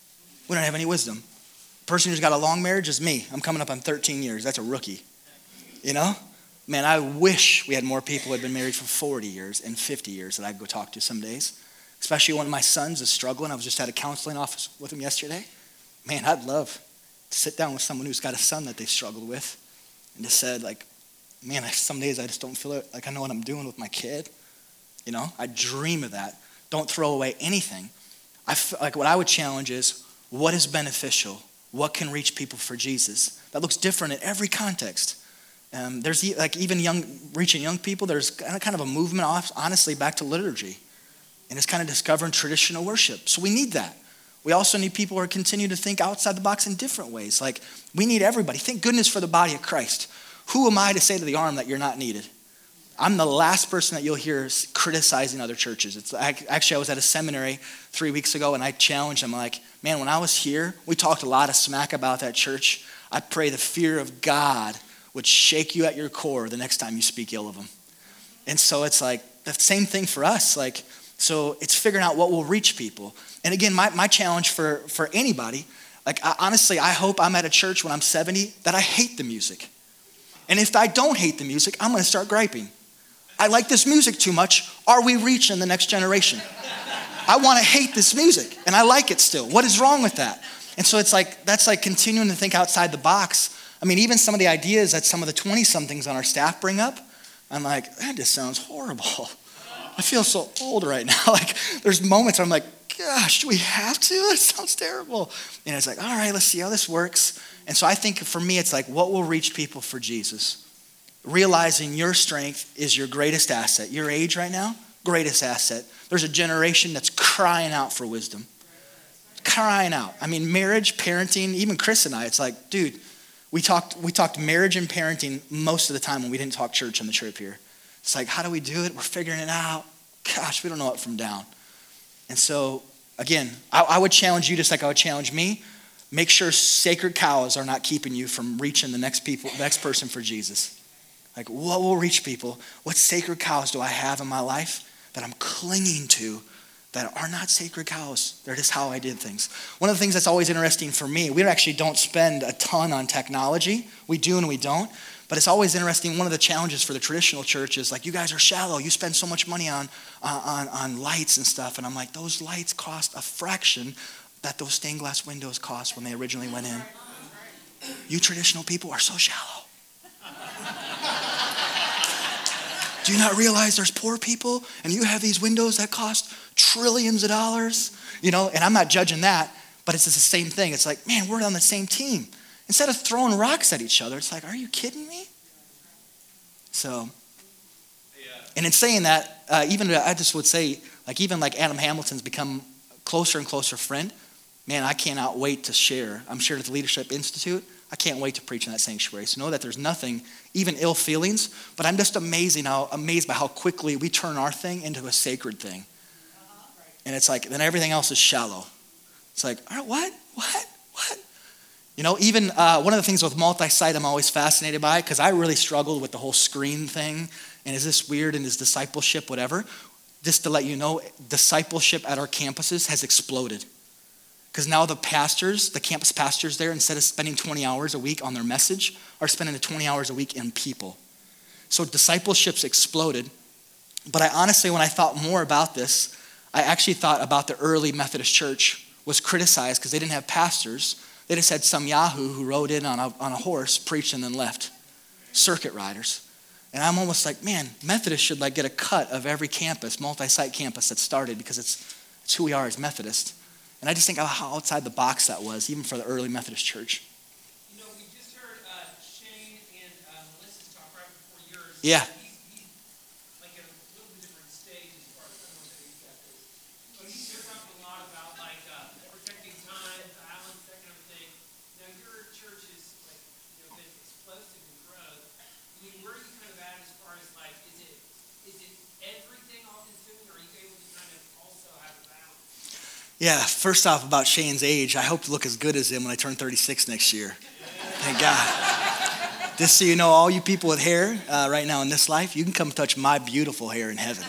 We don't have any wisdom. The person who's got a long marriage is me. I'm coming up on 13 years. That's a rookie. You know? Man, I wish we had more people who had been married for 40 years and 50 years that I'd go talk to some days. Especially when my son's is struggling. I was just at a counseling office with him yesterday. Man, I'd love to sit down with someone who's got a son that they struggled with and just said, like, man, some days I just don't feel it, like I know what I'm doing with my kid. You know, I dream of that. Don't throw away anything. Like what I would challenge is, what is beneficial? What can reach people for Jesus? That looks different in every context. There's like even reaching young people, there's kind of a movement, honestly, back to liturgy. And it's kind of discovering traditional worship. So we need that. We also need people who continue to think outside the box in different ways. Like, we need everybody. Thank goodness for the body of Christ. Who am I to say to the arm that you're not needed? I'm the last person that you'll hear criticizing other churches. Actually, I was at a seminary 3 weeks ago, and I challenged them, like, man, when I was here, we talked a lot of smack about that church. I pray the fear of God would shake you at your core the next time you speak ill of them. And so it's like the same thing for us. Like, so it's figuring out what will reach people. And again, my challenge for anybody, like honestly, I hope I'm at a church when I'm 70 that I hate the music. And if I don't hate the music, I'm going to start griping. I like this music too much. Are we reaching the next generation? I want to hate this music, and I like it still. What is wrong with that? And so it's like, that's like continuing to think outside the box. I mean, even some of the ideas that some of the 20-somethings on our staff bring up, I'm like, that just sounds horrible. I feel so old right now. Like, there's moments where I'm like, gosh, do we have to? That sounds terrible. And it's like, all right, let's see how this works. And so I think for me, it's like, what will reach people for Jesus? Realizing your strength is your greatest asset. Your age right now, greatest asset. There's a generation that's crying out for wisdom. Crying out. I mean, marriage, parenting, even Chris and I, it's like, dude, we talked marriage and parenting most of the time when we didn't talk church on the trip here. It's like, how do we do it? We're figuring it out. Gosh, we don't know up from down. And so, again, I would challenge you just like I would challenge me. Make sure sacred cows are not keeping you from reaching the next person for Jesus. Like, what will reach people? What sacred cows do I have in my life that I'm clinging to that are not sacred cows? They're just how I did things. One of the things that's always interesting for me, we actually don't spend a ton on technology. We do and we don't. But it's always interesting. One of the challenges for the traditional church is like, you guys are shallow. You spend so much money on lights and stuff. And I'm like, those lights cost a fraction that those stained glass windows cost when they originally went in. You traditional people are so shallow. Do you not realize there's poor people and you have these windows that cost trillions of dollars? You know, and I'm not judging that, but it's just the same thing. It's like, man, we're on the same team. Instead of throwing rocks at each other, it's like, are you kidding me? So, and in saying that, I just would say, like, even like Adam Hamilton's become closer and closer friend. Man, I cannot wait to share. I'm sharing at the Leadership Institute. I can't wait to preach in that sanctuary. So know that there's nothing, even ill feelings, but I'm just amazed by how quickly we turn our thing into a sacred thing. And it's like, then everything else is shallow. It's like, all right, what? You know, even one of the things with multi-site I'm always fascinated by, because I really struggled with the whole screen thing, and is this weird, and is discipleship, whatever. Just to let you know, discipleship at our campuses has exploded. Because now the campus pastors there, instead of spending 20 hours a week on their message, are spending the 20 hours a week in people. So discipleship's exploded. But I honestly, when I thought more about this, I actually thought about the early Methodist church was criticized because they didn't have pastors. They just had some yahoo who rode in on a horse, preached, and then left. Circuit riders. And I'm almost like, man, Methodists should like get a cut of every campus, multi-site campus that started, because it's who we are as Methodists. And I just think of how outside the box that was, even for the early Methodist church. You know, we just heard Shane and Melissa's talk right before yours. Yeah. He's like at a little bit different stage as far as some of the things that is. But they're talking a lot about like protecting time, balance, that kind of thing. Now your church is like, you know, been explosive in growth. I mean, where are you kind of at as far as like, is it everything all consuming, or are you able to kind of also have a balance? Yeah, first off, about Shane's age, I hope to look as good as him when I turn 36 next year. Thank God. Just so you know, all you people with hair right now in this life, you can come touch my beautiful hair in heaven.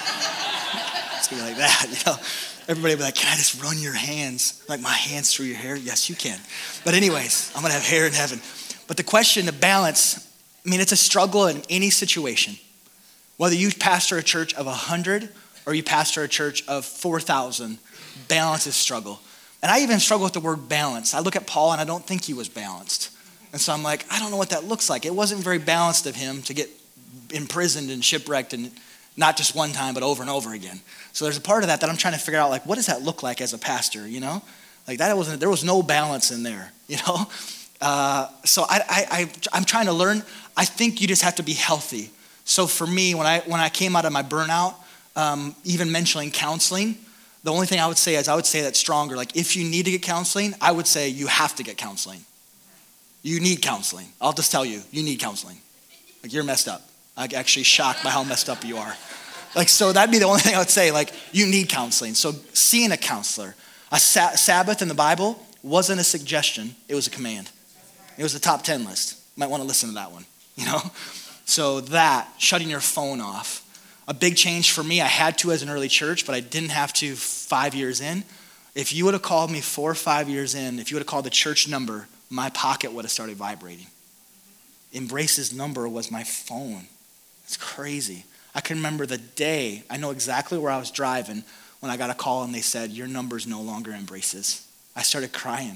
It's going to be like that, you know. Everybody will be like, can I just run your hands, like my hands through your hair? Yes, you can. But anyways, I'm going to have hair in heaven. But the question, the balance, I mean, it's a struggle in any situation. Whether you pastor a church of 100 or you pastor a church of 4,000, balance is struggle. And I even struggle with the word balance. I look at Paul and I don't think he was balanced. And so I'm like, I don't know what that looks like. It wasn't very balanced of him to get imprisoned and shipwrecked, and not just one time, but over and over again. So there's a part of that I'm trying to figure out, like, what does that look like as a pastor, you know? Like there was no balance in there, you know? So I'm trying to learn. I think you just have to be healthy. So for me, when I came out of my burnout, even mentioning counseling, the only thing I would say is that stronger. Like if you need to get counseling, I would say you have to get counseling. You need counseling. I'll just tell you, you need counseling. Like you're messed up. I'm actually shocked by how messed up you are. Like, so that'd be the only thing I would say, like you need counseling. So seeing a counselor. A Sabbath in the Bible wasn't a suggestion, it was a command. It was the top 10 list. Might want to listen to that one, you know? So that, shutting your phone off. A big change for me, I had to as an early church, but I didn't have to 5 years in. If you would have called me 4 or 5 years in, if you would have called the church number, my pocket would have started vibrating. Embrace's number was my phone. It's crazy. I can remember the day, I know exactly where I was driving when I got a call and they said, your number's no longer Embrace's. I started crying.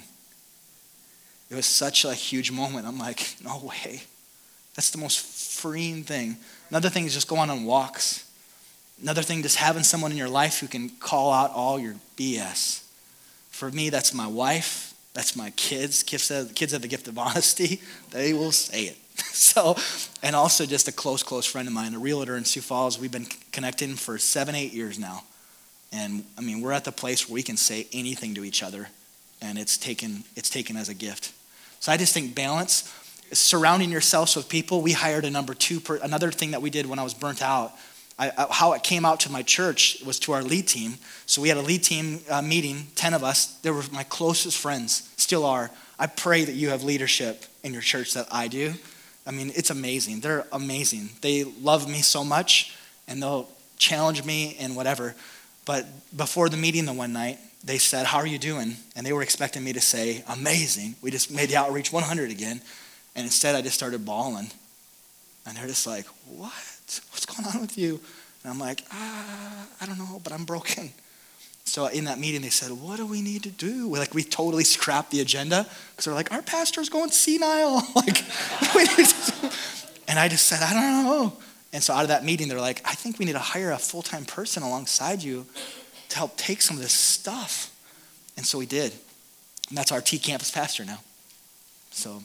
It was such a huge moment. I'm like, no way. That's the most freeing thing. Another thing is just going on walks. Another thing, just having someone in your life who can call out all your BS. For me, that's my wife. That's my kids. Kids have the gift of honesty. They will say it. So, and also just a close friend of mine, a realtor in Sioux Falls. We've been connecting for 7-8 years now. And I mean, we're at the place where we can say anything to each other, and it's taken as a gift. So I just think balance, surrounding yourselves with people. We hired another thing that we did when I was burnt out. How it came out to my church was to our lead team. So we had a lead team meeting, 10 of us. They were my closest friends, still are. I pray that you have leadership in your church that I do. I mean, it's amazing. They're amazing. They love me so much, and they'll challenge me and whatever. But before the meeting the one night, they said, how are you doing? And they were expecting me to say, amazing. We just made the Outreach 100 again. And instead, I just started bawling. And they're just like, what? What's going on with you? And I'm like, I don't know, but I'm broken. So in that meeting, they said, what do we need to do? We totally scrapped the agenda. Because they're like, our pastor's going senile. And I just said, I don't know. And so out of that meeting, they're like, I think we need to hire a full-time person alongside you to help take some of this stuff. And so we did. And that's our T-Campus pastor now. So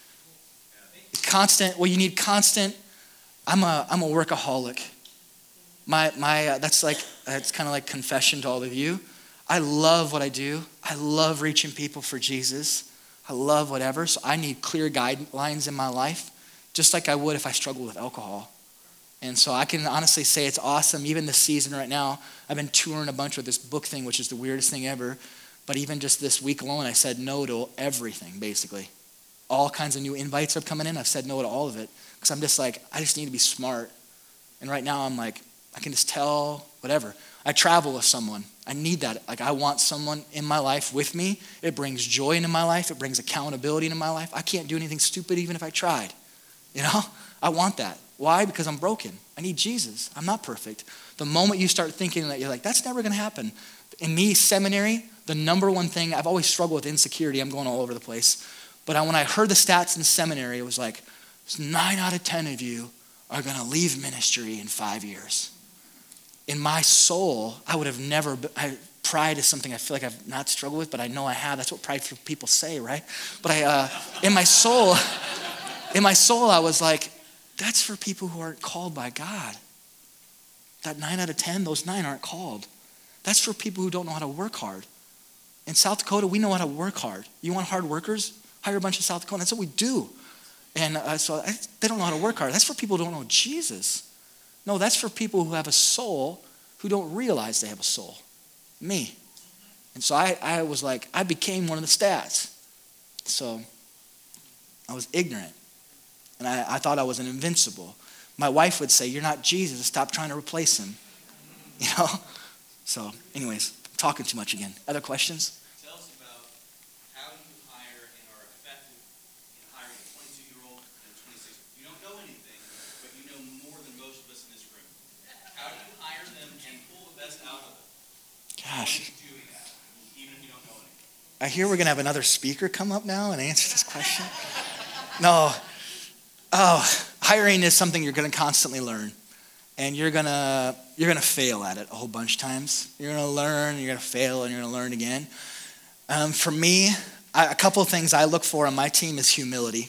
you need constant. I'm a workaholic. That's kind of like confession to all of you. I love what I do. I love reaching people for Jesus. I love whatever. So I need clear guidelines in my life, just like I would if I struggled with alcohol. And so I can honestly say it's awesome. Even this season right now, I've been touring a bunch with this book thing, which is the weirdest thing ever. But even just this week alone, I said no to everything, basically. All kinds of new invites are coming in. I've said no to all of it. Because I'm just like, I just need to be smart. And right now I'm like, I can just tell whatever. I travel with someone. I need that. Like I want someone in my life with me. It brings joy into my life. It brings accountability into my life. I can't do anything stupid even if I tried. You know? I want that. Why? Because I'm broken. I need Jesus. I'm not perfect. The moment you start thinking that, you're like, that's never going to happen. In me, seminary, the number one thing, I've always struggled with insecurity. I'm going all over the place. But when I heard the stats in seminary, it was like, 9 out of 10 of you are going to leave ministry in 5 years. In my soul, I would have never, pride is something I feel like I've not struggled with, but I know I have. That's what prideful people say, right? But in my soul, I was like, that's for people who aren't called by God. That 9 out of 10, those 9 aren't called. That's for people who don't know how to work hard. In South Dakota, we know how to work hard. You want hard workers? Hire a bunch of South Dakotans. That's what we do. And they don't know how to work hard. That's for people who don't know Jesus. No, that's for people who have a soul who don't realize they have a soul. Me. And so I was like, I became one of the stats. So I was ignorant. And I thought I was an invincible. My wife would say, you're not Jesus. Stop trying to replace him. You know? So anyways, I'm talking too much again. Other questions? Tell us about how do you hire and are effective in hiring a 22-year-old and a 26-year-old. You don't know anything, but you know more than most of us in this room. How do you hire them and pull the best out of them? Gosh. What are you doing that, even if you don't know anything? I hear we're going to have another speaker come up now and answer this question. No. Oh, hiring is something you're going to constantly learn. And you're gonna fail at it a whole bunch of times. You're going to learn, you're going to fail, and you're going to learn again. For me, a couple of things I look for on my team is humility.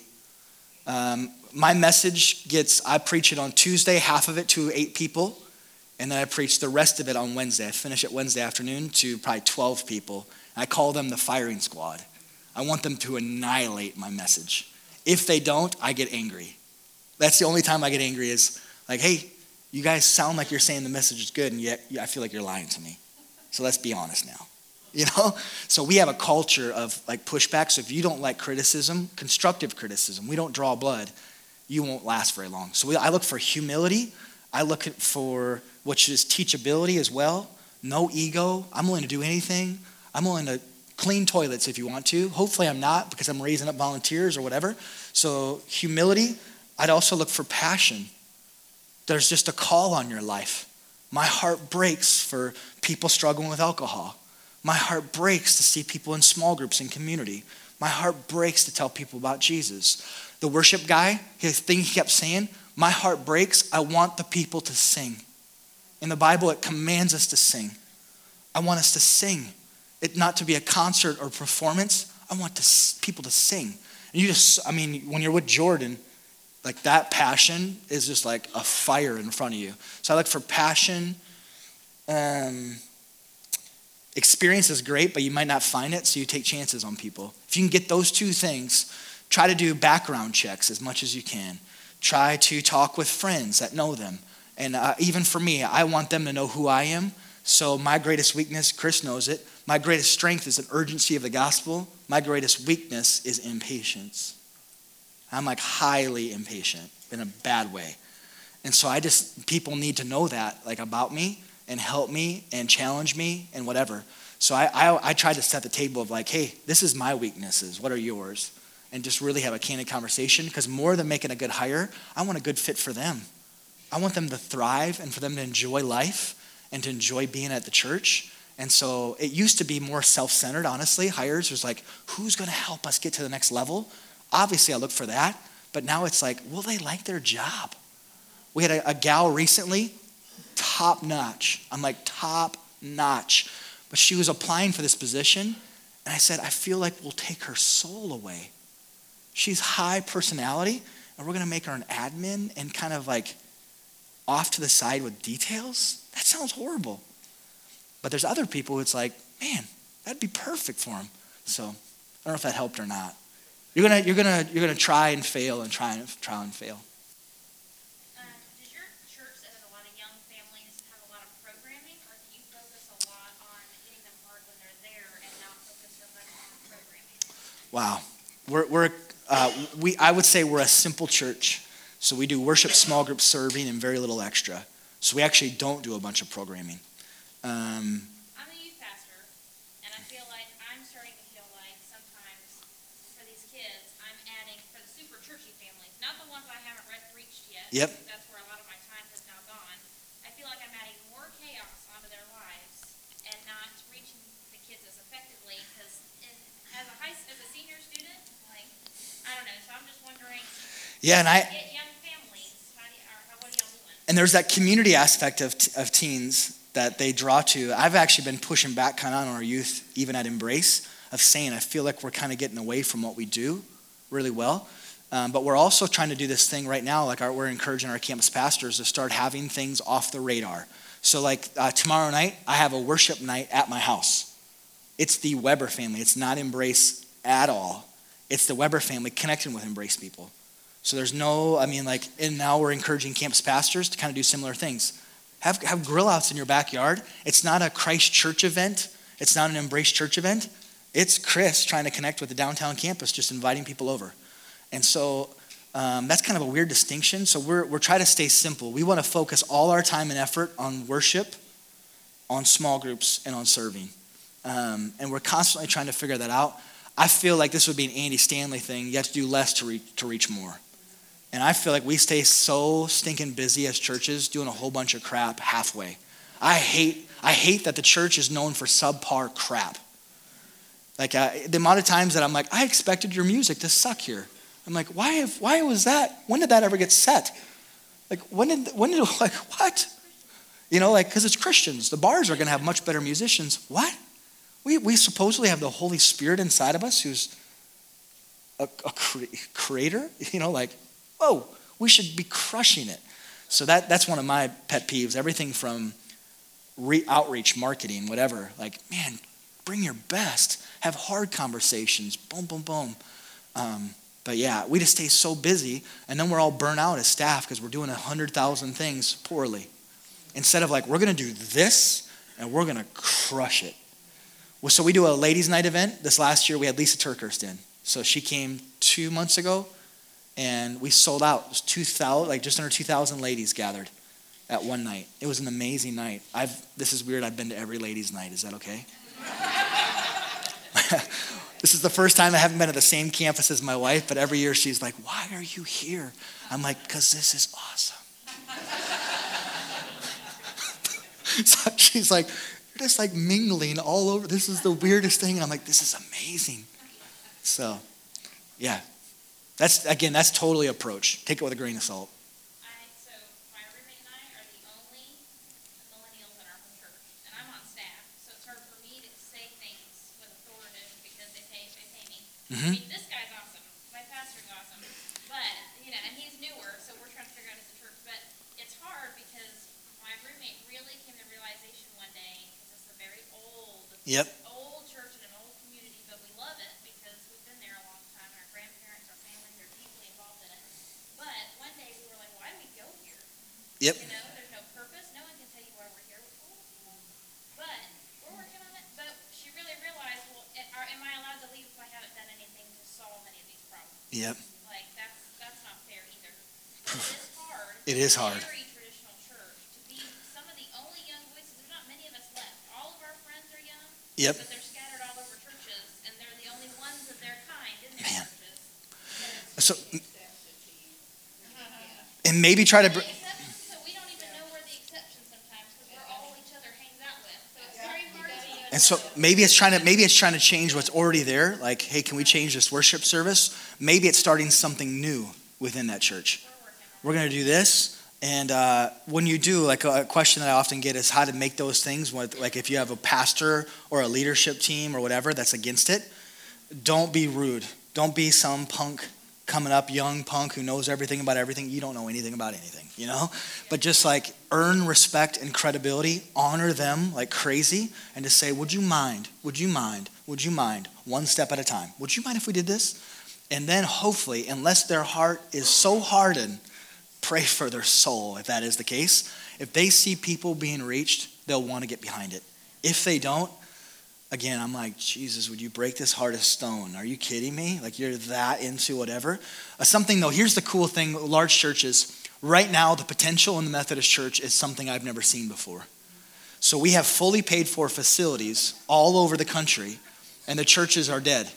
My message I preach it on Tuesday, half of it to 8 people. And then I preach the rest of it on Wednesday. I finish it Wednesday afternoon to probably 12 people. I call them the firing squad. I want them to annihilate my message. If they don't, I get angry. That's the only time I get angry is like, hey, you guys sound like you're saying the message is good, and yet I feel like you're lying to me. So let's be honest now. You know? So we have a culture of like pushback. So if you don't like criticism, constructive criticism, we don't draw blood, you won't last very long. So I look for humility. I look for which is teachability as well. No ego. I'm willing to do anything. I'm willing to clean toilets if you want to. Hopefully I'm not, because I'm raising up volunteers or whatever. So humility. I'd also look for passion. There's just a call on your life. My heart breaks for people struggling with alcohol. My heart breaks to see people in small groups in community. My heart breaks to tell people about Jesus. The worship guy, his thing he kept saying, my heart breaks, I want the people to sing. In the Bible, it commands us to sing. I want us to sing. It not to be a concert or performance. I want people to sing. And when you're with Jordan, like that passion is just like a fire in front of you. So I look for passion. Experience is great, but you might not find it, so you take chances on people. If you can get those 2 things, try to do background checks as much as you can. Try to talk with friends that know them. And even for me, I want them to know who I am. So my greatest weakness, Chris knows it, my greatest strength is an urgency of the gospel. My greatest weakness is impatience. I'm like highly impatient in a bad way. And so people need to know that like about me and help me and challenge me and whatever. So I try to set the table of like, hey, this is my weaknesses. What are yours? And just really have a candid conversation, because more than making a good hire, I want a good fit for them. I want them to thrive and for them to enjoy life and to enjoy being at the church. And so it used to be more self-centered, honestly. Hires was like, who's going to help us get to the next level? Obviously, I look for that. But now it's like, will they like their job? We had a gal recently, top notch. I'm like, top notch. But she was applying for this position. And I said, I feel like we'll take her soul away. She's high personality. And we're going to make her an admin and kind of like off to the side with details. That sounds horrible. But there's other people who it's like, man, that'd be perfect for them. So I don't know if that helped or not. You're gonna try and fail and try and fail. Does your church Wow. I would say we're a simple church. So we do worship, small group serving, and very little extra. So we actually don't do a bunch of programming. I'm a youth pastor, and I feel like I'm starting to feel like sometimes for these kids, I'm adding, for the super churchy families, not the ones I haven't reached yet. Yep. That's where a lot of my time has now gone. I feel like I'm adding more chaos onto their lives and not reaching the kids as effectively, because as a senior student, like, I don't know, so I'm just wondering, Yeah, and get young families, what are y'all doing? and there's that community aspect of teens that they draw to. I've actually been pushing back kind of on our youth, even at Embrace, of saying I feel like we're kind of getting away from what we do really well. But we're also trying to do this thing right now, like we're encouraging our campus pastors to start having things off the radar. So like tomorrow night, I have a worship night at my house. It's the Weber family. It's not Embrace at all. It's the Weber family connecting with Embrace people. So there's no, and now we're encouraging campus pastors to kind of do similar things. Have grill outs in your backyard. It's not a Christ Church event. It's not an Embrace Church event. It's Chris trying to connect with the downtown campus, just inviting people over. And so that's kind of a weird distinction. So we're trying to stay simple. We want to focus all our time and effort on worship, on small groups, and on serving. And we're constantly trying to figure that out. I feel like this would be an Andy Stanley thing. You have to do less to reach more. And I feel like we stay so stinking busy as churches doing a whole bunch of crap halfway. I hate that the church is known for subpar crap. Like the amount of times that I'm like, I expected your music to suck here. I'm like, why was that? When did that ever get set? Like when did like what? You know, like because it's Christians. The bars are going to have much better musicians. What? We supposedly have the Holy Spirit inside of us, who's a creator. You know, like. Oh, we should be crushing it. So that's one of my pet peeves. Everything from outreach, marketing, whatever. Like, man, bring your best. Have hard conversations. Boom, boom, boom. But yeah, we just stay so busy, and then we're all burnt out as staff because we're doing 100,000 things poorly. Instead of like, we're going to do this, and we're going to crush it. Well, so we do a ladies' night event. This last year, we had Lisa Turkhurst in. So she came 2 months ago. And we sold out. It was 2,000, like just under 2,000 ladies gathered at one night. It was an amazing night. This is weird. I've been to every ladies' night. Is that okay? This is the first time I haven't been at the same campus as my wife, but every year she's like, "Why are you here?" I'm like, "Because this is awesome." So she's like, "You're just like mingling all over. This is the weirdest thing." And I'm like, "This is amazing." So, yeah. That's totally approach. Take it with a grain of salt. So my roommate and I are the only millennials in our home church, and I'm on staff, so it's hard for me to say things with authority because they pay me. Mm-hmm. I mean, this guy's awesome. My pastor's awesome, but and he's newer, so we're trying to figure out as a church. But it's hard because my roommate really came to the realization one day because it's a very old. Yep. Yep. You know, there's no purpose. No one can tell you why we're here. But we're working on it. But she really realized, well, am I allowed to leave if I haven't done anything to solve any of these problems? Yep. Like, that's not fair either. It is hard. It is hard. Very traditional church to be some of the only young voices. There's not many of us left. All of our friends are young. Yep. But they're scattered all over churches, and they're the only ones of their kind in the Man. churches. So, and maybe try to. And so maybe it's trying to change what's already there. Like, hey, can we change this worship service? Maybe it's starting something new within that church. We're going to do this. And when you do, like a question that I often get is how to make those things. Like if you have a pastor or a leadership team or whatever that's against it, don't be rude. Don't be some punk coming up, young punk who knows everything about everything. You don't know anything about anything, you know? But just like earn respect and credibility, honor them like crazy, and to say, would you mind? Would you mind? Would you mind? One step at a time. Would you mind if we did this? And then hopefully, unless their heart is so hardened, pray for their soul if that is the case. If they see people being reached, they'll want to get behind it. If they don't, again, I'm like, Jesus, would you break this heart of stone? Are you kidding me? Like, you're that into whatever. Something though, here's the cool thing, large churches, right now the potential in the Methodist Church is something I've never seen before. So we have fully paid for facilities all over the country, and the churches are dead.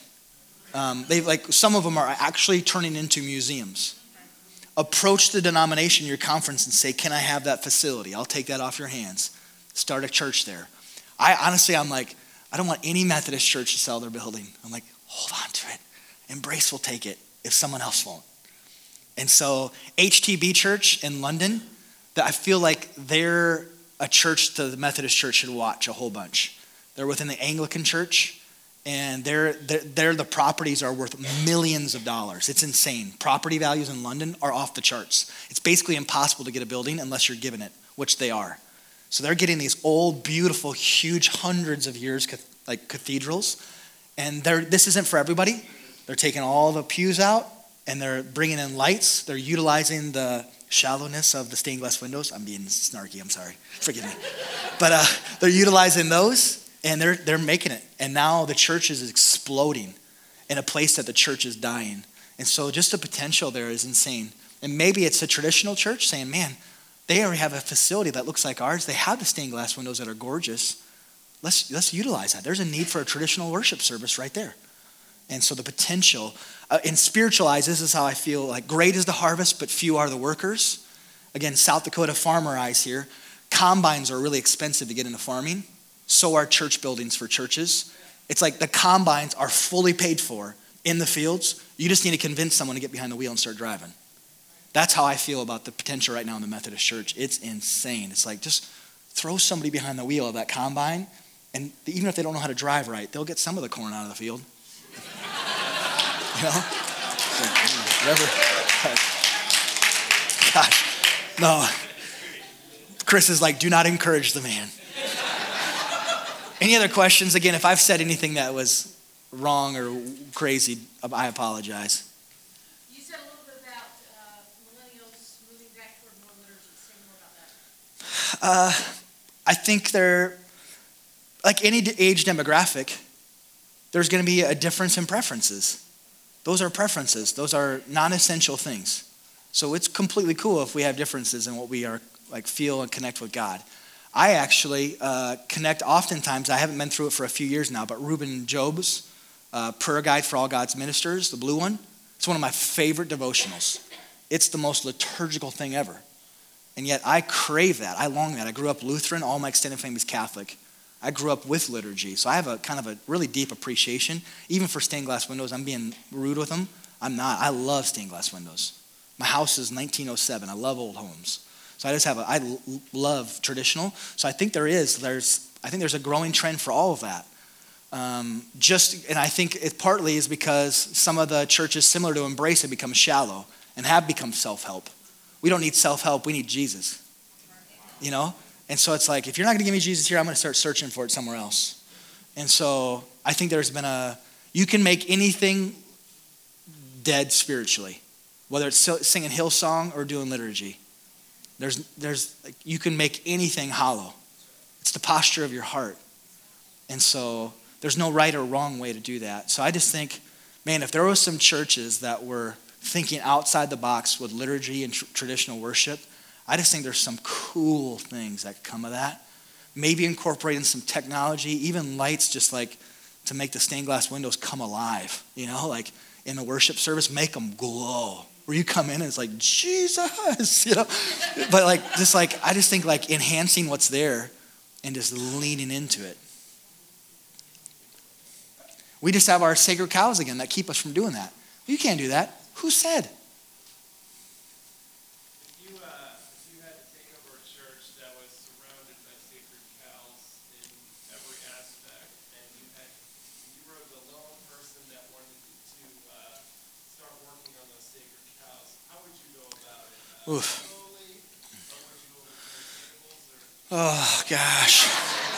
Some of them are actually turning into museums. Approach the denomination, your conference, and say, can I have that facility? I'll take that off your hands. Start a church there. I'm like, I don't want any Methodist church to sell their building. I'm like, hold on to it. Embrace will take it if someone else won't. And so HTB Church in London, that I feel like they're a church the Methodist Church should watch a whole bunch. They're within the Anglican Church, and the properties are worth millions of dollars. It's insane. Property values in London are off the charts. It's basically impossible to get a building unless you're given it, which they are. So they're getting these old, beautiful, huge, hundreds of years cathedrals, and this isn't for everybody. They're taking all the pews out, and they're bringing in lights. They're utilizing the shallowness of the stained glass windows. I'm being snarky, I'm sorry. Forgive me. But they're utilizing those, and they're making it. And now the church is exploding in a place that the church is dying. And so just the potential there is insane. And maybe it's a traditional church saying, man, they already have a facility that looks like ours. They have the stained glass windows that are gorgeous. Let's utilize that. There's a need for a traditional worship service right there. And so the potential, in spiritual eyes, this is how I feel, like great is the harvest, but few are the workers. Again, South Dakota farmer eyes here. Combines are really expensive to get into farming. So are church buildings for churches. It's like the combines are fully paid for in the fields. You just need to convince someone to get behind the wheel and start driving. That's how I feel about the potential right now in the Methodist Church. It's insane. It's like just throw somebody behind the wheel of that combine, and even if they don't know how to drive right, they'll get some of the corn out of the field. You know? Whatever. Gosh. No. Chris is like, do not encourage the man. Any other questions? Again, if I've said anything that was wrong or crazy, I apologize. You said a little bit about millennials moving back toward more liturgy. Say more about that. I think they're, like any age demographic, there's going to be a difference in preferences. Those are preferences. Those are non-essential things. So it's completely cool if we have differences in what we are feel and connect with God. I actually connect oftentimes. I haven't been through it for a few years now, but Reuben Job's Prayer Guide for All God's Ministers, the blue one, it's one of my favorite devotionals. It's the most liturgical thing ever. And yet I crave that. I long that. I grew up Lutheran. All my extended family is Catholic. I grew up with liturgy. So I have a kind of a really deep appreciation, even for stained glass windows. I'm being rude with them. I'm not. I love stained glass windows. My house is 1907. I love old homes. So I love traditional. So I think there's a growing trend for all of that. And I think it partly is because some of the churches similar to Embrace have become shallow and have become self-help. We don't need self-help, we need Jesus. You know? And so it's like, if you're not going to give me Jesus here, I'm going to start searching for it somewhere else. And so I think there's been you can make anything dead spiritually, whether it's singing Hillsong or doing liturgy. You can make anything hollow. It's the posture of your heart. And so there's no right or wrong way to do that. So I just think, man, if there were some churches that were thinking outside the box with liturgy and traditional worship, I just think there's some cool things that come of that. Maybe incorporating some technology, even lights, just like to make the stained glass windows come alive. You know, like in the worship service, make them glow. Where you come in and it's like, Jesus, you know. But I just think enhancing what's there and just leaning into it. We just have our sacred cows again that keep us from doing that. You can't do that. Who said? If you had to take over a church that was surrounded by sacred cows in every aspect, and you were the lone person that wanted to start working on those sacred cows, how would you go about it? Slowly, or would you overturn tables? Oh, gosh.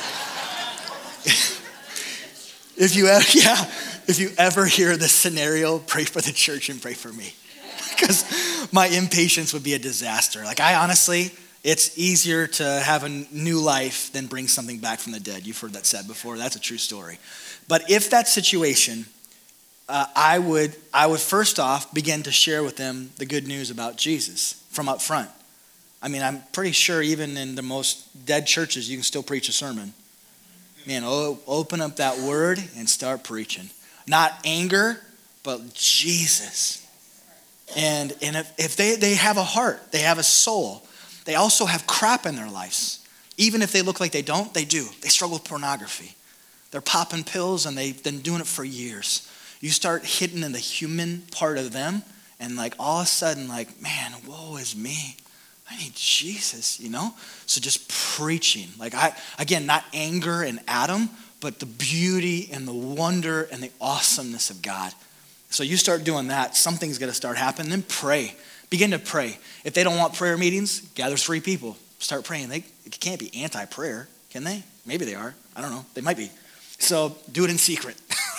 If you ever hear this scenario, pray for the church and pray for me. Because my impatience would be a disaster. I honestly, It's easier to have a new life than bring something back from the dead. You've heard that said before. That's a true story. But if that situation, I would first off begin to share with them the good news about Jesus from up front. I mean, I'm pretty sure even in the most dead churches, you can still preach a sermon. Man, open up that word and start preaching. Not anger, but Jesus. And if they have a heart, they have a soul. They also have crap in their lives. Even if they look like they don't, they do. They struggle with pornography. They're popping pills and they've been doing it for years. You start hitting in the human part of them and like all of a sudden like, man, woe is me. I need Jesus, So just preaching. Like again, not anger and Adam, but the beauty and the wonder and the awesomeness of God. So you start doing that, something's going to start happening. Then pray. Begin to pray. If they don't want prayer meetings, gather 3 people. Start praying. They can't be anti-prayer, can they? Maybe they are. I don't know. They might be. So do it in secret.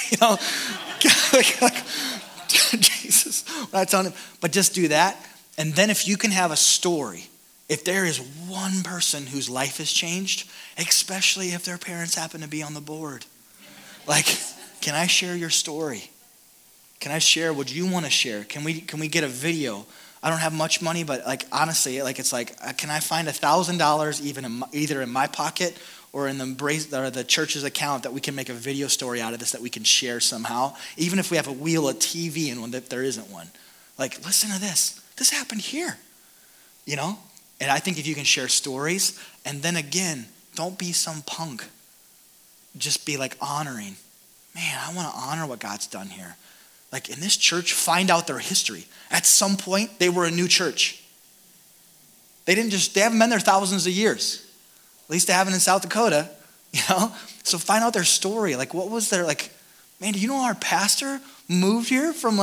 Jesus, I'm not telling him. But just do that. And then if you can have a story, if there is one person whose life has changed, especially if their parents happen to be on the board, like, can I share your story? Can I share what you want to share? Can we get a video? I don't have much money, but like honestly, like it's like, can I find $1,000 even either in my pocket or in the church's account that we can make a video story out of this that we can share somehow, even if we have a wheel of TV and one that there isn't one. Like, listen to this. This happened here, And I think if you can share stories, and then again, don't be some punk. Just be like honoring. Man, I want to honor what God's done here. Like in this church, find out their history. At some point, they were a new church. They haven't been there thousands of years. At least they haven't in South Dakota, So find out their story. Like what was their, man, do you know our pastor moved here from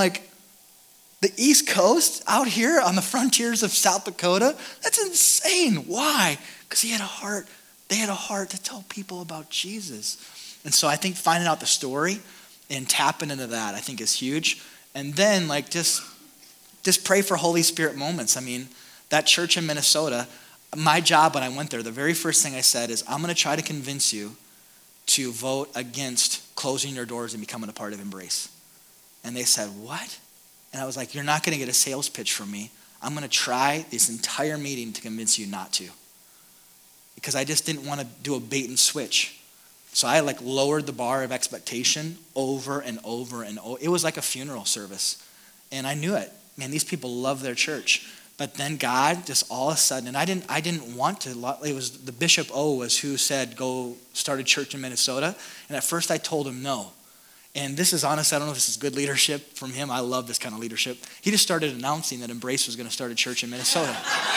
the East Coast out here on the frontiers of South Dakota? That's insane. Why? Because he had a heart. They had a heart to tell people about Jesus. And so I think finding out the story and tapping into that, I think is huge. And then just pray for Holy Spirit moments. I mean, that church in Minnesota, my job when I went there, the very first thing I said is, I'm going to try to convince you to vote against closing your doors and becoming a part of Embrace. And they said, what? And I was like, you're not going to get a sales pitch from me. I'm going to try this entire meeting to convince you not to. Because I just didn't want to do a bait and switch. So I lowered the bar of expectation over and over and over. It was like a funeral service. And I knew it. Man, these people love their church. But then God just all of a sudden, and I didn't want to, it was the Bishop O was who said, go start a church in Minnesota. And at first I told him no. And this is honest, I don't know if this is good leadership from him. I love this kind of leadership. He just started announcing that Embrace was going to start a church in Minnesota.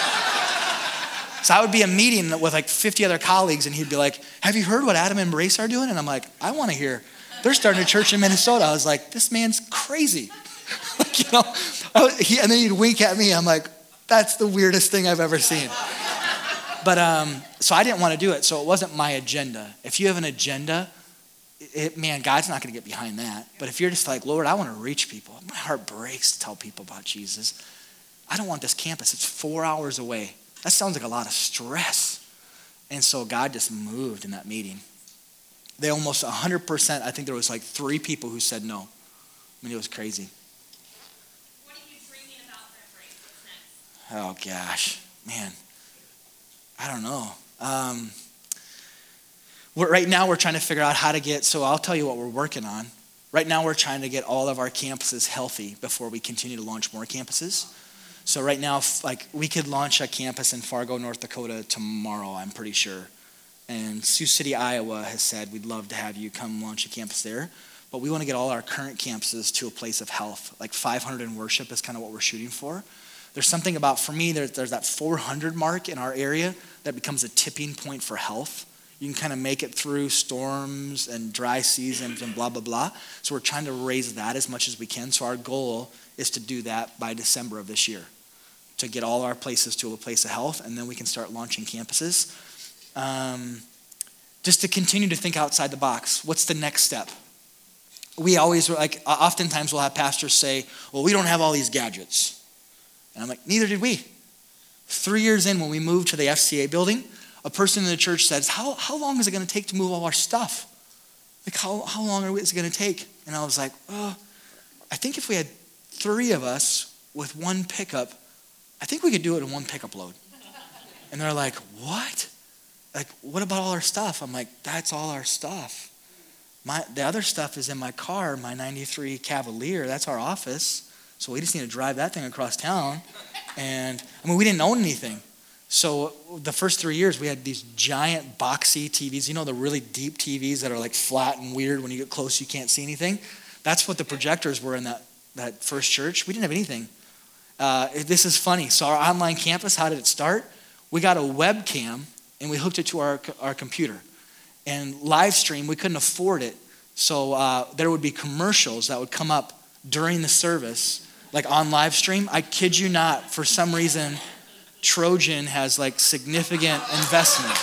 So I would be a meeting with 50 other colleagues and he'd be like, have you heard what Adam and Embrace are doing? And I'm like, I want to hear. They're starting a church in Minnesota. I was like, this man's crazy. And then he'd wink at me. I'm like, that's the weirdest thing I've ever seen. But so I didn't want to do it. So it wasn't my agenda. If you have an agenda, God's not going to get behind that. But if you're just like, Lord, I want to reach people. My heart breaks to tell people about Jesus. I don't want this campus. It's 4 hours away. That sounds like a lot of stress. And so God just moved in that meeting. They almost 100%, I think there was 3 people who said no. I mean, it was crazy. What are you dreaming about for Embrace? What's next? Oh gosh, man. I don't know. Right now we're trying to figure out how to get, so I'll tell you what we're working on. Right now we're trying to get all of our campuses healthy before we continue to launch more campuses. So right now, we could launch a campus in Fargo, North Dakota tomorrow, I'm pretty sure. And Sioux City, Iowa has said, we'd love to have you come launch a campus there. But we want to get all our current campuses to a place of health. 500 in worship is kind of what we're shooting for. There's something about, for me, there's that 400 mark in our area that becomes a tipping point for health. You can kind of make it through storms and dry seasons and blah, blah, blah. So we're trying to raise that as much as we can. So our goal is to do that by December of this year, to get all our places to a place of health, and then we can start launching campuses. Just to continue to think outside the box. What's the next step? We always, oftentimes we'll have pastors say, well, we don't have all these gadgets. And I'm like, neither did we. 3 years in, when we moved to the FCA building, a person in the church says, how long is it going to take to move all our stuff? Like, how long is it going to take? And I was like, I think if we had 3 of us with one pickup, I think we could do it in one pickup load. And they're like, what? Like, what about all our stuff? I'm like, that's all our stuff. The other stuff is in my car, my 93 Cavalier. That's our office. So we just need to drive that thing across town. And, we didn't own anything. So the first 3 years, we had these giant boxy TVs. You know, the really deep TVs that are like flat and weird. When you get close, you can't see anything. That's what the projectors were in that first church. We didn't have anything. This is funny. So our online campus, how did it start? We got a webcam, and we hooked it to our computer. And live stream, we couldn't afford it. So there would be commercials that would come up during the service, like on live stream. I kid you not, for some reason, Trojan has like significant investment.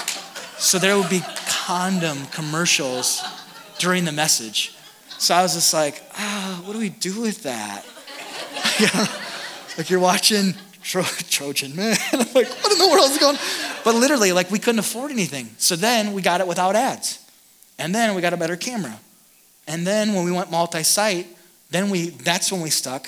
So there would be condom commercials during the message. So I was just like, what do we do with that? Like, you're watching Trojan, man. I'm like, what in the world is going on? But literally, like, we couldn't afford anything. So then we got it without ads. And then we got a better camera. And then when we went multi-site, that's when we stuck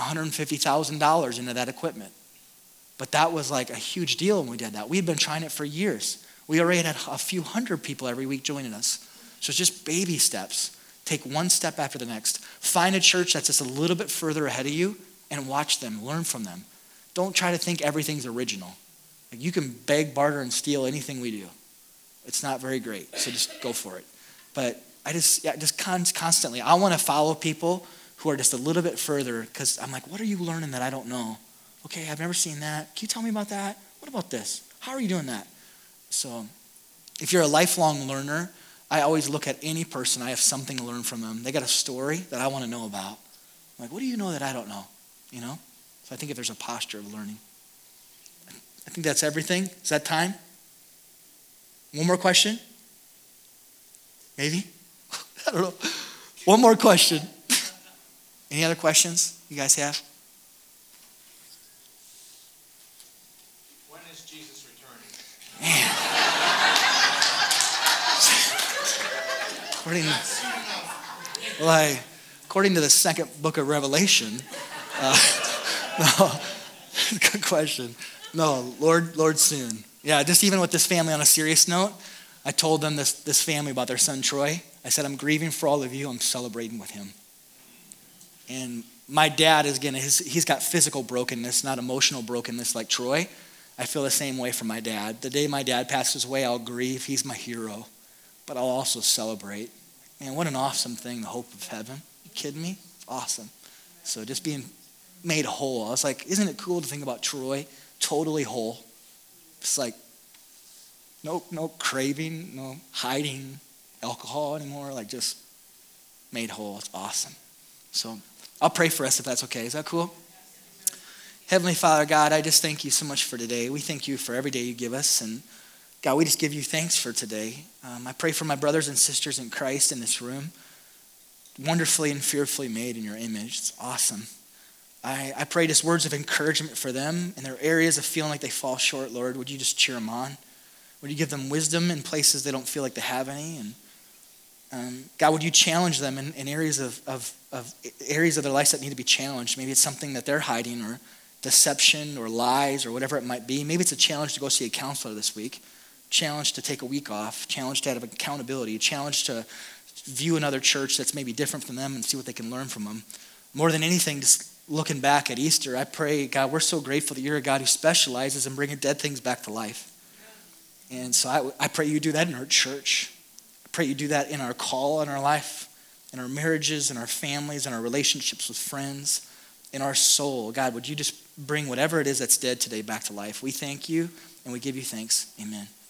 $150,000 into that equipment. But that was like a huge deal when we did that. We had been trying it for years. We already had a few hundred people every week joining us. So it's just baby steps. Take one step after the next. Find a church that's just a little bit further ahead of you and watch them, learn from them. Don't try to think everything's original. Like, you can beg, barter, and steal anything we do. It's not very great, so just go for it. But constantly, I want to follow people who are just a little bit further, because I'm like, what are you learning that I don't know? Okay, I've never seen that. Can you tell me about that? What about this? How are you doing that? So if you're a lifelong learner, I always look at any person, I have something to learn from them. They got a story that I want to know about. I'm like, what do you know that I don't know? You know? So I think if there's a posture of learning. I think that's everything. Is that time? One more question? Maybe? I don't know. One more question. Any other questions you guys have? When is Jesus returning? Man. According to the second book of Revelation, no, good question. No, Lord soon. Yeah, just even with this family on a serious note, I told them this family about their son Troy. I said, I'm grieving for all of you. I'm celebrating with him. And my dad is he's got physical brokenness, not emotional brokenness like Troy. I feel the same way for my dad. The day my dad passes away, I'll grieve. He's my hero. But I'll also celebrate. Man, what an awesome thing, the hope of heaven. You kidding me? It's awesome. So just being made whole. I was like, isn't it cool to think about Troy totally whole? It's like no craving, no hiding alcohol anymore, like just made whole. It's awesome. So I'll pray for us if that's okay. Is that cool? Heavenly Father, God, I just thank you so much for today. We thank you for every day you give us. And God, we just give you thanks for today. I pray for my brothers and sisters in Christ in this room. Wonderfully and fearfully made in your image. It's awesome. I pray just words of encouragement for them in their areas of feeling like they fall short, Lord. Would you just cheer them on? Would you give them wisdom in places they don't feel like they have any? And God, would you challenge them in areas of areas of their lives that need to be challenged? Maybe it's something that they're hiding, or deception, or lies, or whatever it might be. Maybe it's a challenge to go see a counselor this week. Challenge to take a week off. Challenge to have accountability. Challenge to view another church that's maybe different from them and see what they can learn from them. More than anything, just looking back at Easter, I pray, God, we're so grateful that you're a God who specializes in bringing dead things back to life. And so I pray you do that in our church. I pray you do that in our call in our life, in our marriages, in our families, in our relationships with friends, in our soul. God, would you just bring whatever it is that's dead today back to life? We thank you and we give you thanks. Amen.